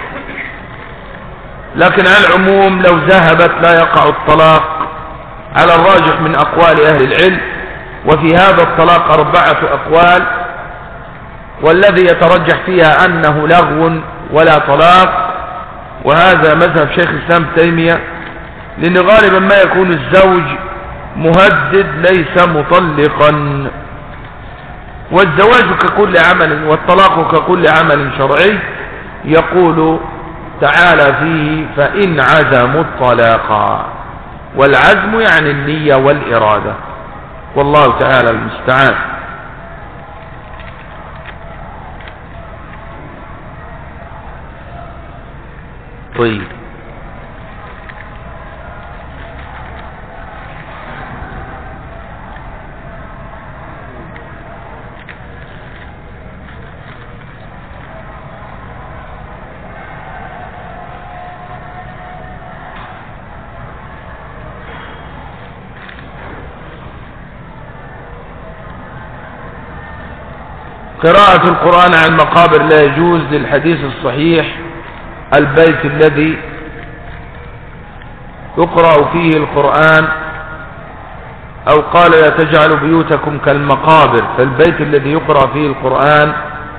A: لكن على العموم لو ذهبت لا يقع الطلاق على الراجح من اقوال اهل العلم. وفي هذا الطلاق اربعة اقوال، والذي يترجح فيها انه لغو ولا طلاق، وهذا مذهب شيخ الاسلام ابن تيمية، لان غالبا ما يكون الزوج مهدد ليس مطلقا. والزواج ككل عمل والطلاق ككل عمل شرعي، يقول تعالى فيه فإن عزموا الطلاق. والعزم يعني النية والإرادة، والله تعالى المستعان. طيب قراءة القرآن على المقابر لا يجوز للحديث الصحيح البيت الذي يقرأ فيه القرآن، أو قال لا تجعلوا بيوتكم كالمقابر، فالبيت الذي يقرأ فيه القرآن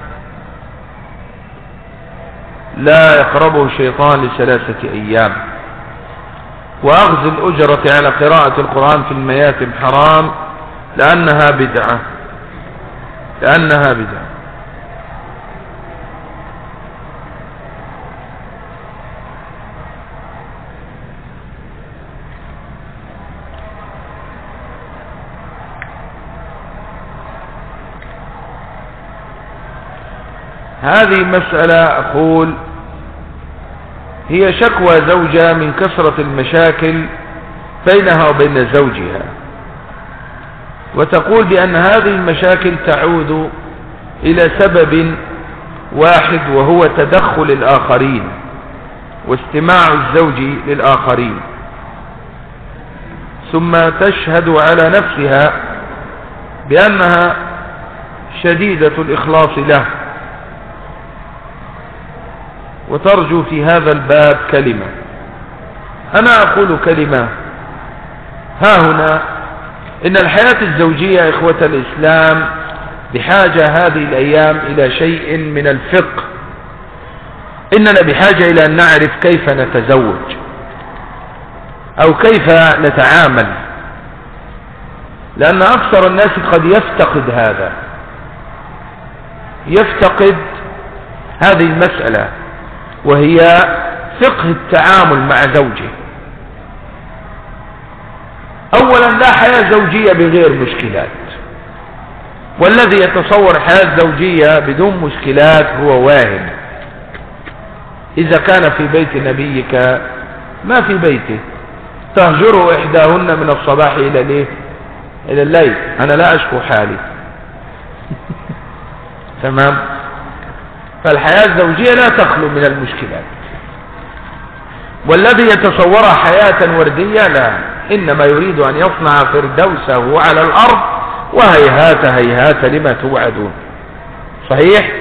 A: لا يقربه الشيطان لثلاثة أيام. وأخذ الأجرة على قراءة القرآن في المياتم حرام لأنها بدعة لأنها بدعة هذه مسألة أقول هي شكوى زوجة من كثرة المشاكل بينها وبين زوجها، وتقول بأن هذه المشاكل تعود إلى سبب واحد، وهو تدخل الآخرين واستماع الزوج للآخرين، ثم تشهد على نفسها بأنها شديدة الإخلاص له، وترجو في هذا الباب كلمة. أنا أقول كلمة ها هنا، إن الحياة الزوجية إخوة الإسلام بحاجة هذه الأيام إلى شيء من الفقه. إننا بحاجة إلى أن نعرف كيف نتزوج أو كيف نتعامل، لأن أكثر الناس قد يفتقد هذا يفتقد هذه المسألة، وهي فقه التعامل مع زوجه. أولا لا حياة زوجية بغير مشكلات، والذي يتصور حياة زوجية بدون مشكلات هو واهم. إذا كان في بيت نبيك ما في بيته تهجر إحداهن من الصباح إلى ليه إلى الليل، أنا لا أشكو حالي تمام. فالحياة الزوجية لا تخلو من المشكلات، والذي يتصورها حياة وردية لا، إنما يريد أن يصنع فردوسه على الأرض، وهيهات هيهات لما توعدون. صحيح؟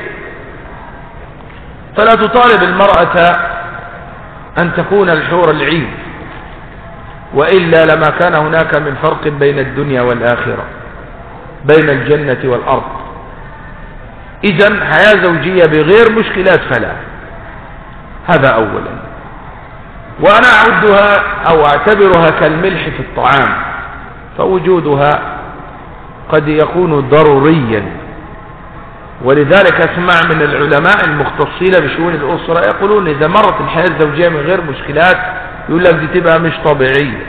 A: فلا تطالب المرأة أن تكون الحور العين، وإلا لما كان هناك من فرق بين الدنيا والآخرة، بين الجنة والأرض. إذن حياة زوجية بغير مشكلات فلا، هذا أولا. وأنا أعدها أو أعتبرها كالملح في الطعام، فوجودها قد يكون ضروريا. ولذلك أسمع من العلماء المختصين بشؤون الأسرة يقولون إذا مرت الحياة الزوجية من غير مشكلات يقول لك دي تبقى مش طبيعية.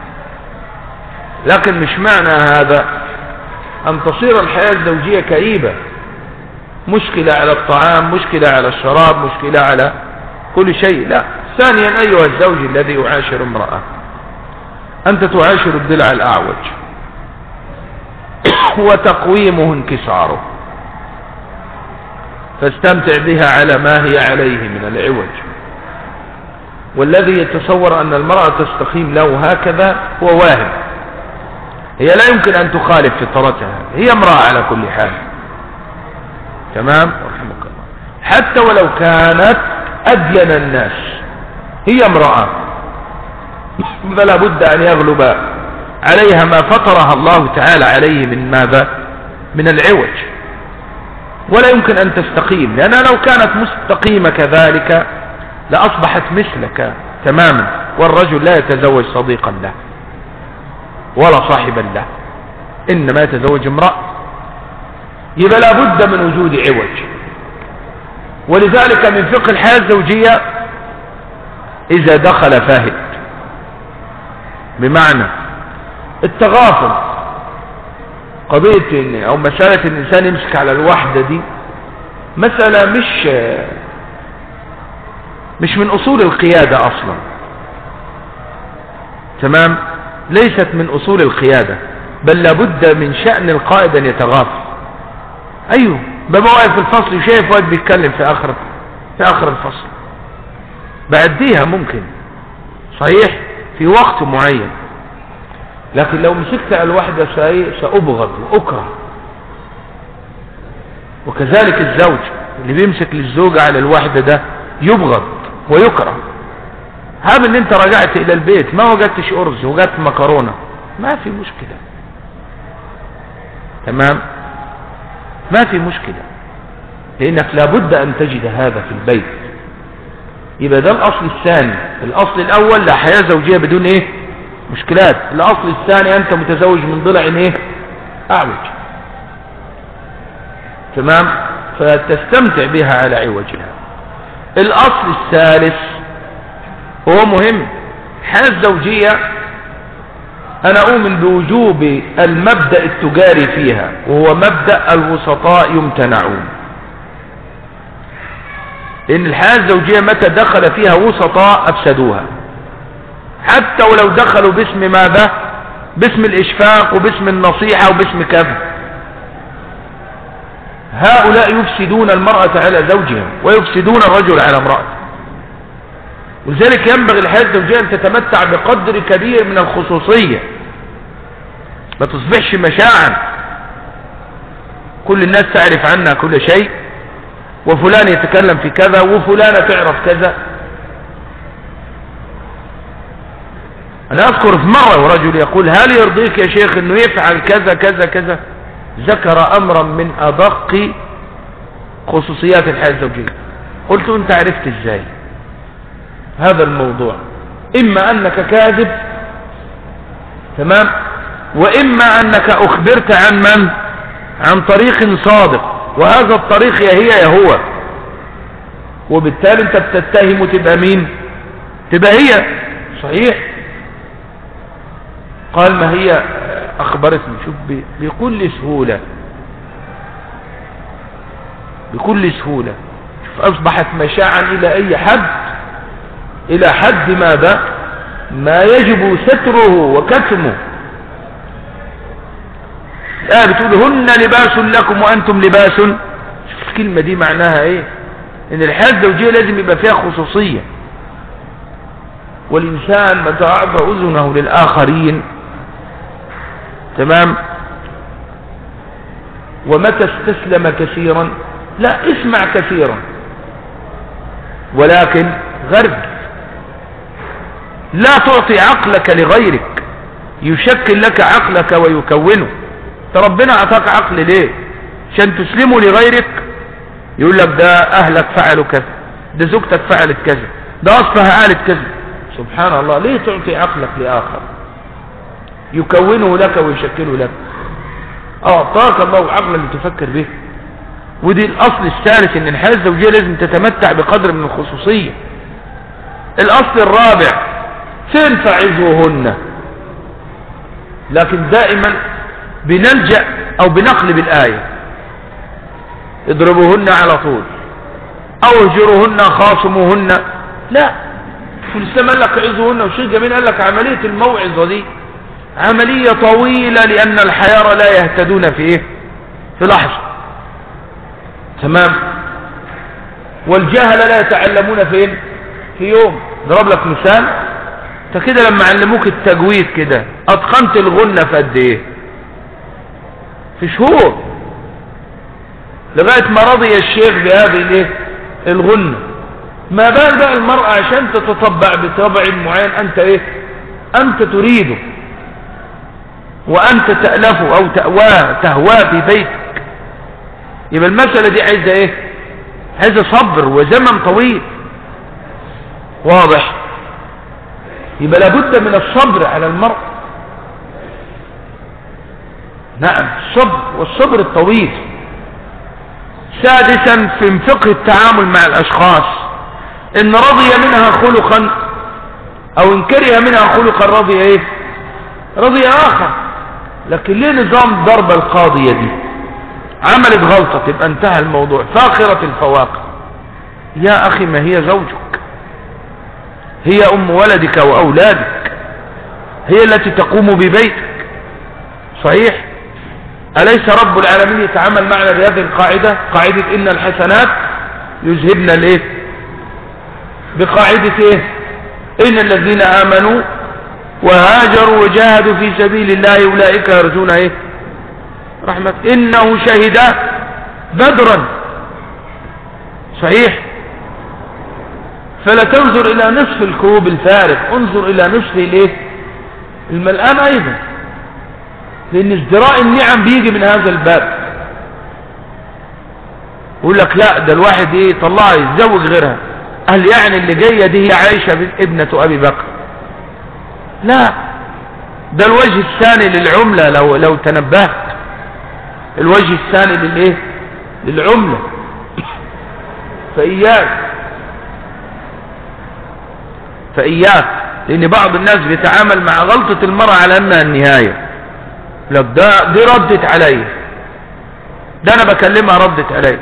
A: لكن مش معنى هذا أن تصير الحياة الزوجية كئيبة، مشكلة على الطعام، مشكلة على الشراب، مشكلة على كل شيء. لا. ثانيا أيها الزوج الذي يعاشر امرأة، أنت تعاشر الضلع الأعوج وتقويمه انكساره، فاستمتع بها على ما هي عليه من العوج. والذي يتصور أن المرأة تستقيم له هكذا هو واهم، هي لا يمكن أن تخالف فطرتها، هي امرأة على كل حال. تمام؟ رحمك الله. حتى ولو كانت أدين الناس هي امرأة، فلا بد أن يغلب عليها ما فطرها الله تعالى عليه من ماذا؟ من العوج. ولا يمكن أن تستقيم، لأنها لو كانت مستقيمة كذلك لأصبحت مثلك تماما. والرجل لا يتزوج صديقا له ولا صاحبا له، إنما يتزوج امرأة. يبقى لا بد من وجود عوج. ولذلك من فقه الحياة الزوجية إذا دخل فاهد، بمعنى التغافل، قضية أو مسألة الإنسان يمسك على الوحدة دي مسألة مش مش من أصول القيادة أصلا. تمام؟ ليست من أصول القيادة، بل لابد من شأن القائد أن يتغافل. أيوه، بابا واقف في الفصل وشايف واحد بيتكلم في آخر في آخر الفصل، بعديها ممكن صحيح في وقت معين، لكن لو مسكت الوحدة سأبغض وأكره وكذلك الزوج اللي بيمسك للزوجة على الوحدة ده يبغض ويكره. هذا ان انت رجعت الى البيت ما وجدتش ارز وجدت مكرونة ما في مشكلة، تمام، ما في مشكلة، لانك لابد ان تجد هذا في البيت. يبقى ده الاصل الثاني. الاصل الاول لا حياة زوجية بدون ايه مشكلات. الاصل الثاني انت متزوج من ضلع ايه اعوج، تمام، فتستمتع بها على عوجها. الاصل الثالث هو مهم، الحياة الزوجية انا اؤمن بوجوب المبدأ التجاري فيها، وهو مبدأ الوسطاء يمتنعون. لان الحياة الزوجية متى دخل فيها وسطاء افسدوها، حتى ولو دخلوا باسم ماذا؟ باسم الاشفاق وباسم النصيحة وباسم كذا. هؤلاء يفسدون المرأة على زوجها ويفسدون الرجل على امرأته. ولذلك ينبغي الحياة الزوجية ان تتمتع بقدر كبير من الخصوصية، ما تصبحش مشاعا كل الناس تعرف عنها كل شيء، وفلان يتكلم في كذا وفلانة تعرف كذا. انا اذكر في مرة ورجل يقول هل يرضيك يا شيخ انه يفعل كذا كذا كذا، ذكر امرا من ادق خصوصيات الحياة الزوجية. قلت انت عرفت ازاي هذا الموضوع؟ اما انك كاذب، تمام، واما انك اخبرت عن من؟ عن طريق صادق، وهذا الطريق يا هي يا هو، وبالتالي انت بتتهم تبقى مين؟ تبقى هي. صحيح. قال ما هي اخبرتني، شوف بكل سهولة بكل سهولة، شوف اصبحت مشاعا الى اي حد؟ الى حد ماذا؟ ما يجب ستره وكتمه. الآية بتقول هن لباس لكم وأنتم لباس. شوف الكلمة دي معناها ايه؟ ان الحياة الزوجية لازم يبقى فيها خصوصية، والإنسان متى أعطى أذنه للآخرين، تمام، ومتى استسلم كثيرا، لا اسمع كثيرا ولكن غرب، لا تعطي عقلك لغيرك يشكل لك عقلك ويكونه. ربنا اعطاك عقل ليه؟ عشان تسلمه لغيرك، يقول لك ده اهلك فعلوا كذا، ده زوجتك فعلت كذا، ده اصلها قالت كذا. سبحان الله، ليه تعطي عقلك لاخر يكونه لك ويشكله لك؟ اعطاك الله عقلا لتفكر به. ودي الاصل الثالث، ان الحياة الزوجية لازم تتمتع بقدر من الخصوصية. الاصل الرابع فين فعظوهن، لكن دائما بنلجأ او بنقلب الآية، اضربوهن على طول او اهجروهن خاصموهن. لا، في الاسلام قال لك عظوهن، وشيء جميل قال لك عملية الموعظة دي عملية طويلة، لان الحيارى لا يهتدون في ايه؟ في لحظة، تمام، والجهل لا يتعلمون فين؟ في يوم. ضرب لك مثال، انت كده لما علموك التجويد كده اتقنت الغنة في قد ايه؟ في شهور، لغاية ما رضي الشيخ بهذه الايه؟ الغنة. ما بال بقى المرأة عشان تتطبع بطبع معين انت ايه؟ انت تريده وانت تألفه او تأواه تهواه في بيتك. يبقى المسألة دي عايزة ايه؟ عايزة صبر وزمن طويل. واضح؟ يبقى لابد من الصبر على المرء. نعم، الصبر والصبر الطويل. سادسا في فقه التعامل مع الاشخاص، ان رضي منها خلقا او ان كره منها خلقا رضي ايه؟ رضي اخر. لكن ليه نظام ضرب القاضية دي؟ عملت غلطة تبقى انتهى الموضوع، فاخرة الفواقع. يا اخي ما هي زوجك، هي ام ولدك واولادك، هي التي تقوم ببيتك. صحيح؟ أليس رب العالمين يتعامل معنا بهذه القاعدة، قاعدة إن الحسنات يذهبن الايه؟ بقاعدة ايه؟ إن الذين آمنوا وهاجروا وجاهدوا في سبيل الله أولئك يرجون ايه؟ رحمة. إنه شهد بدرا، صحيح؟ فلا تنظر الى نصف الكوب الفارغ، انظر الى نصف الايه الملآن ايضا، لان ازدراء النعم بيجي من هذا الباب. يقول لك لا ده الواحد ايه طلع يتزوج غيرها، هل يعني اللي جايه دي هي عائشه ابنه ابي بكر؟ لا، ده الوجه الثاني للعمله. لو لو تنبهت، الوجه الثاني للايه للعمله. فاياك فاياك لان بعض الناس بيتعامل مع غلطه المراه على انها النهايه. لك ده دي ردت علي، ده انا بكلمها ردت علي.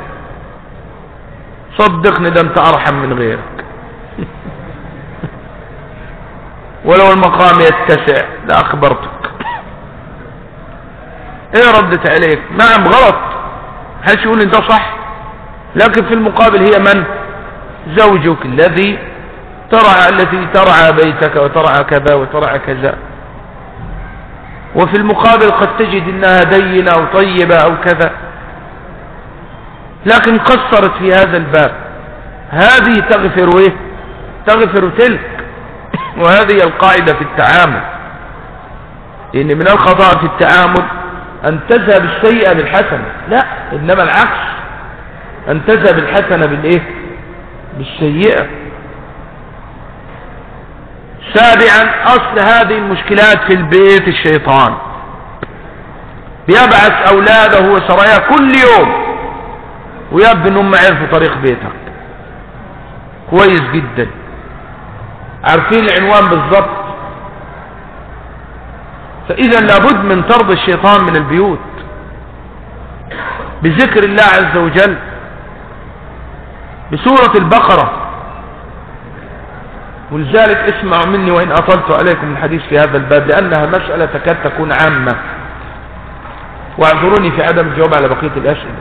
A: صدقني ده انت ارحم من غيرك. ولو المقام يتسع لاخبرتك. ايه ردت عليك؟ نعم غلط، هل يقول ان ده صح؟ لكن في المقابل هي من؟ زوجك الذي ترعى التي ترعى بيتك وترعى كذا وترعى كذا. وفي المقابل قد تجد انها دينة او طيبة او كذا، لكن قصرت في هذا الباب. هذه تغفر ايه؟ تغفر تلك. وهذه القاعدة في التعامل، لان من الخطأ في التعامل ان تذهب السيئة بالحسنة، لا، انما العكس، ان تذهب الحسنة بالايه بالسيئة. سابعا، اصل هذه المشكلات في البيت الشيطان بيبعث اولاده وسرايا كل يوم ويبدو انهم عرفوا طريق بيتك كويس جدا، عارفين العنوان بالضبط. فاذا لابد من طرد الشيطان من البيوت بذكر الله عز وجل بسورة البقرة. ولذلك اسمعوا مني وإن أطلت عليكم الحديث في هذا الباب، لأنها مسألة تكاد تكون عامة، واعذروني في عدم الجواب على بقية الأسئلة.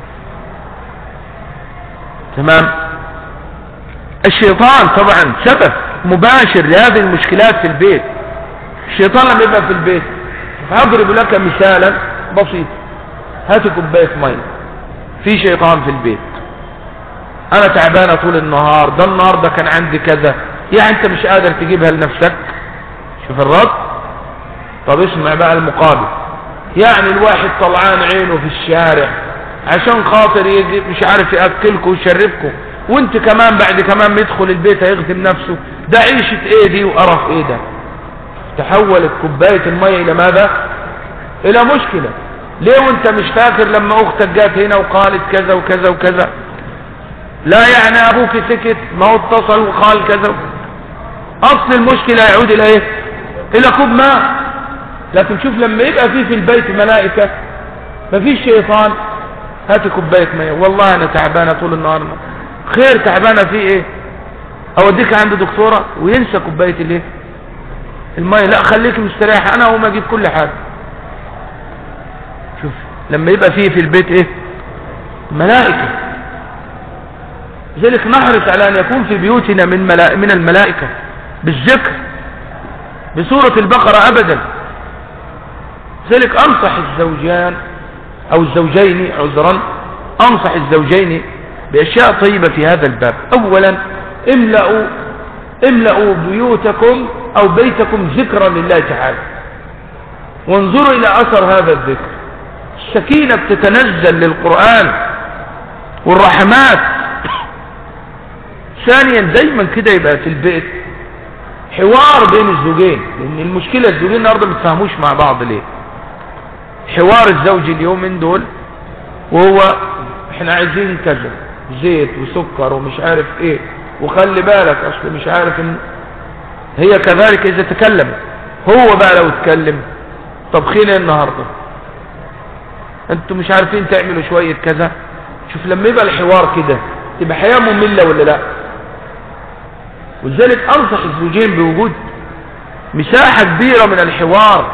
A: تمام؟ الشيطان طبعا سبب مباشر لهذه المشكلات في البيت. الشيطان لما يبقى في البيت، هضرب لك مثالا بسيط. هات كوباية مية، في شيطان في البيت، أنا تعبانة طول النهار، ده النهاردة كان عندي كذا، يعني انت مش قادر تجيبها لنفسك. شوف الرد. طب اسمع بقى المقابل، يعني الواحد طلعان عينه في الشارع عشان خاطر يجي مش عارف يأكلكم ويشربكم، وانت كمان بعد كمان ما يدخل البيت هيخدم نفسه. ده عيشة ايه دي وقرف ايه ده؟ تحولت كوباية المية الى ماذا؟ الى مشكلة. ليه وانت مش فاكر لما اختك جات هنا وقالت كذا وكذا وكذا؟ لا يعني ابوك سكت، ما هو اتصل وقال كذا. اصل المشكلة يعود الى ايه؟ الى كوب ماء. لكن شوف لما يبقى فيه في البيت ملائكة، ما فيش شيطان، هات كوباية مية، والله انا تعبانة طول النهار. خير تعبانة فيه ايه؟ اوديك عند دكتورة وينسى كوباية الايه المية. لا خليك مستريح، انا هقوم اجيب كل حاجة. شوف لما يبقى فيه في البيت ايه؟ ملائكة. لذلك نحرص على ان يكون في بيوتنا من, ملا... من الملائكة بالذكر بسورة البقرة ابدا. لذلك انصح الزوجان او الزوجين عذرا، انصح الزوجين باشياء طيبة في هذا الباب. اولا املأوا املأوا بيوتكم او بيتكم ذكرا لله تعالى، وانظروا الى اثر هذا الذكر. السكينة بتتنزل للقرآن والرحمات. ثانيا دايما كده يبقى في البيت حوار بين الزوجين، لان المشكلة الزوجين النهارده ما بيتفاهموش مع بعض. ليه؟ حوار الزوج اليوم من دول وهو احنا عايزين كذا، زيت وسكر ومش عارف ايه، وخلي بالك اصل مش عارف ان هي كذلك اذا تكلم. هو بقى لو اتكلم طبخين النهارده، انتوا مش عارفين تعملوا شوية كذا. شوف لما يبقى الحوار كده تبقى حياة مملة ولا لا؟ ولذلك انصح الزوجين بوجود مساحة كبيرة من الحوار،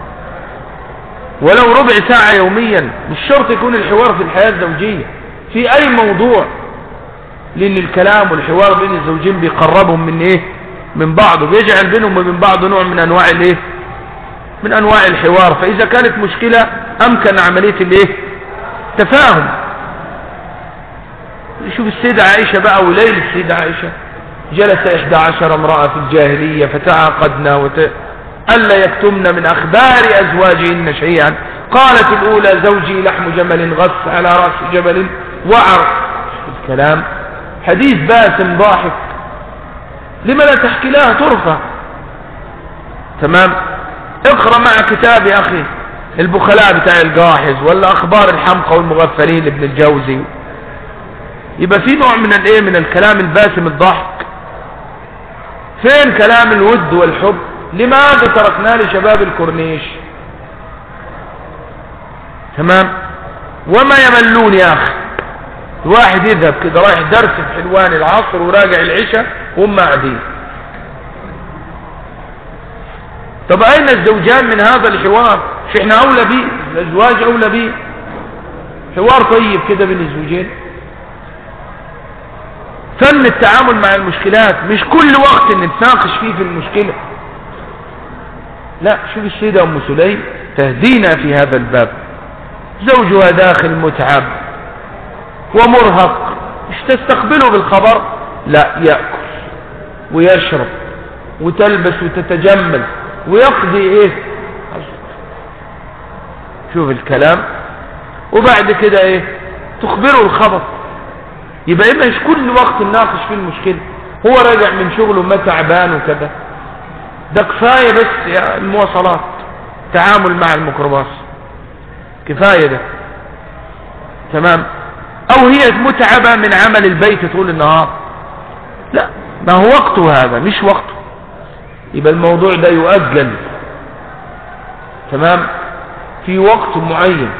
A: ولو ربع ساعة يوميا. مش شرط يكون الحوار في الحياة الزوجية في اي موضوع، لان الكلام والحوار بين الزوجين بيقربهم من ايه؟ من بعض، وبيجعل بينهم وبين بعض نوع من انواع الايه؟ من انواع الحوار. فاذا كانت مشكلة امكن عملية الايه؟ تفاهم. شوف السيدة عائشة بقى وليلة السيدة عائشة، جلس إحدى عشر امرأة في الجاهلية فتعاقدنا وت... ألا يكتمن من أخبار أزواجهن شيئا. قالت الأولى زوجي لحم جمل غص على رأس جبل وعر. الكلام حديث باسم ضاحك، لما لا تحكي لها طرفة؟ تمام. اقرأ مع كتاب يا أخي البخلاء بتاع الجاحظ، ولا أخبار الحمقى والمغفلين لابن الجوزي، يبقى في نوع من الايه من الكلام الباسم الضحك. فين كلام الود والحب؟ لماذا تركناه لشباب الكورنيش؟ تمام. وما يملون يا أخي، الواحد يذهب كده رايح درس في حلوان العصر وراجع العشاء وهم قاعدين. طب أين الزوجان من هذا الحوار؟ مش احنا أولى بيه؟ الأزواج أولى بيه. حوار طيب كده بين الزوجين، فن التعامل مع المشكلات، مش كل وقت نتناقش فيه في المشكلة. لا، شوف السيدة أم سليم تهدينا في هذا الباب. زوجها داخل متعب ومرهق، مش تستقبله بالخبر، لا، يأكل ويشرب وتلبس وتتجمل ويقضي ايه. شوف الكلام. وبعد كده ايه؟ تخبره الخبر. يبقى إما مش كل وقت نناقش فيه المشكلة. هو راجع من شغله ما تعبان وكذا، ده كفاية بس يا المواصلات، تعامل مع الميكروباص كفاية ده. تمام. او هي متعبة من عمل البيت طول النهار، لا، ما هو وقته هذا مش وقته، يبقى الموضوع ده يؤجل. تمام. في وقت معين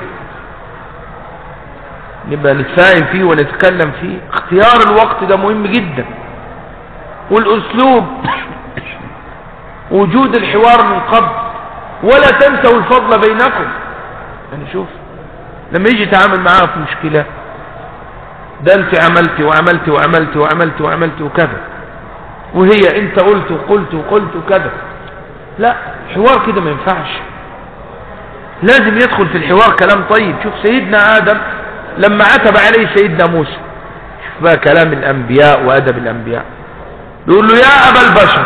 A: نبقى نتفاهم فيه ونتكلم فيه. اختيار الوقت ده مهم جدا، والاسلوب وجود الحوار من قبل. ولا تنسوا الفضل بينكم. يعني شوف لما يجي تعامل معاه في مشكلة، ده انت عملت وعملت وعملت وعملت وعملت وكذا، وهي انت قلت وقلت وقلت وكذا. لا، حوار كده ما ينفعش. لازم يدخل في الحوار كلام طيب. شوف سيدنا آدم لما عتب عليه سيدنا موسى، شوف بقى كلام الأنبياء وأدب الأنبياء. يقول له يا أبا البشر،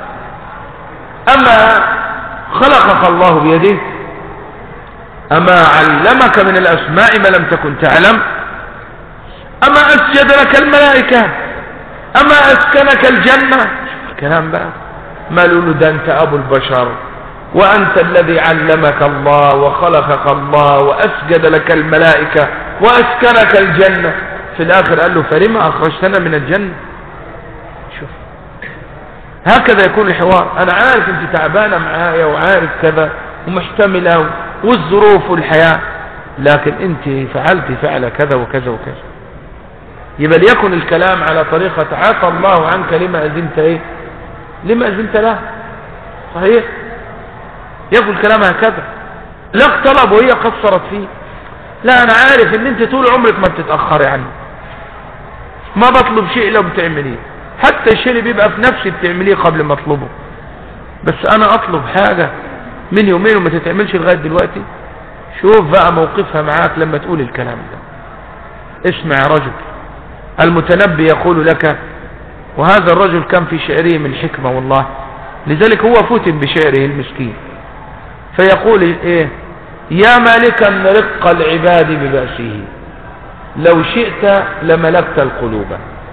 A: أما خلقك الله بيده؟ أما علمك من الأسماء ما لم تكن تعلم؟ أما أسجد لك الملائكة؟ أما أسكنك الجنة؟ شوف الكلام بقى. ما له ده أنت أبو البشر، وأنت الذي علمك الله وخلقك الله وأسجد لك الملائكة وأسكنك الجنة. في الآخر قال له فلما أخرجتنا من الجنة؟ شوف هكذا يكون الحوار. أنا عارف أنت تعبانة معايا وعارف كذا ومحتملة والظروف والحياة، لكن أنت فعلت فعل كذا وكذا وكذا. يبقى ليكن الكلام على طريقة عفى الله عنك لما أذنت إيه لما أذنت له. صحيح؟ يقول كلام هكذا. لا طلب وهي قصرت فيه. لا، أنا عارف أن أنت طول عمرك ما بتتأخري عني، ما بطلب شيء لو بتعمليه، حتى الشيء اللي بيبقى في نفسي بتعمليه قبل ما اطلبه. بس أنا أطلب حاجة من يومين وما تتعملش لغاية دلوقتي. شوف بقى موقفها معاك لما تقول الكلام ده. اسمع يا رجل، المتنبي يقول لك، وهذا الرجل كان في شعره من حكمة والله، لذلك هو فتن بشعره المسكين. فيقول ايه؟ يا مالكا رق العباد ببأسه، لو شئت لملكت القلوب.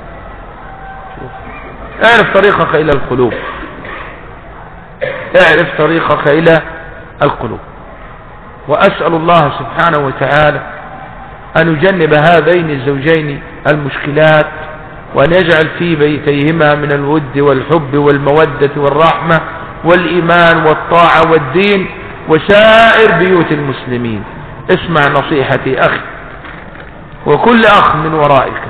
A: اعرف طريقك الى القلوب، اعرف طريقك الى القلوب. واسأل الله سبحانه وتعالى ان يجنب هذين الزوجين المشكلات، وان يجعل في بيتيهما من الود والحب والمودة والرحمة والإيمان والطاعة والدين وسائر بيوت المسلمين. اسمع نصيحتي أخي وكل أخ من ورائك.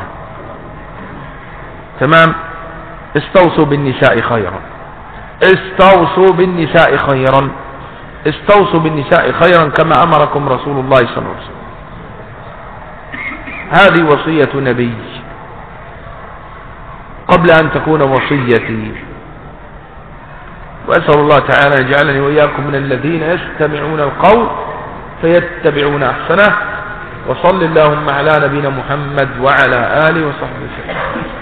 A: تمام. استوصوا بالنساء خيرا، استوصوا بالنساء خيرا، استوصوا بالنساء خيرا كما أمركم رسول الله صلى الله عليه وسلم. هذه وصية نبي قبل أن تكون وصيتي. وأسأل الله تعالى أن يجعلني وإياكم من الذين يستمعون القول فيتبعون أحسنه. وصل اللهم على نبينا محمد وعلى آله وصحبه وسلم.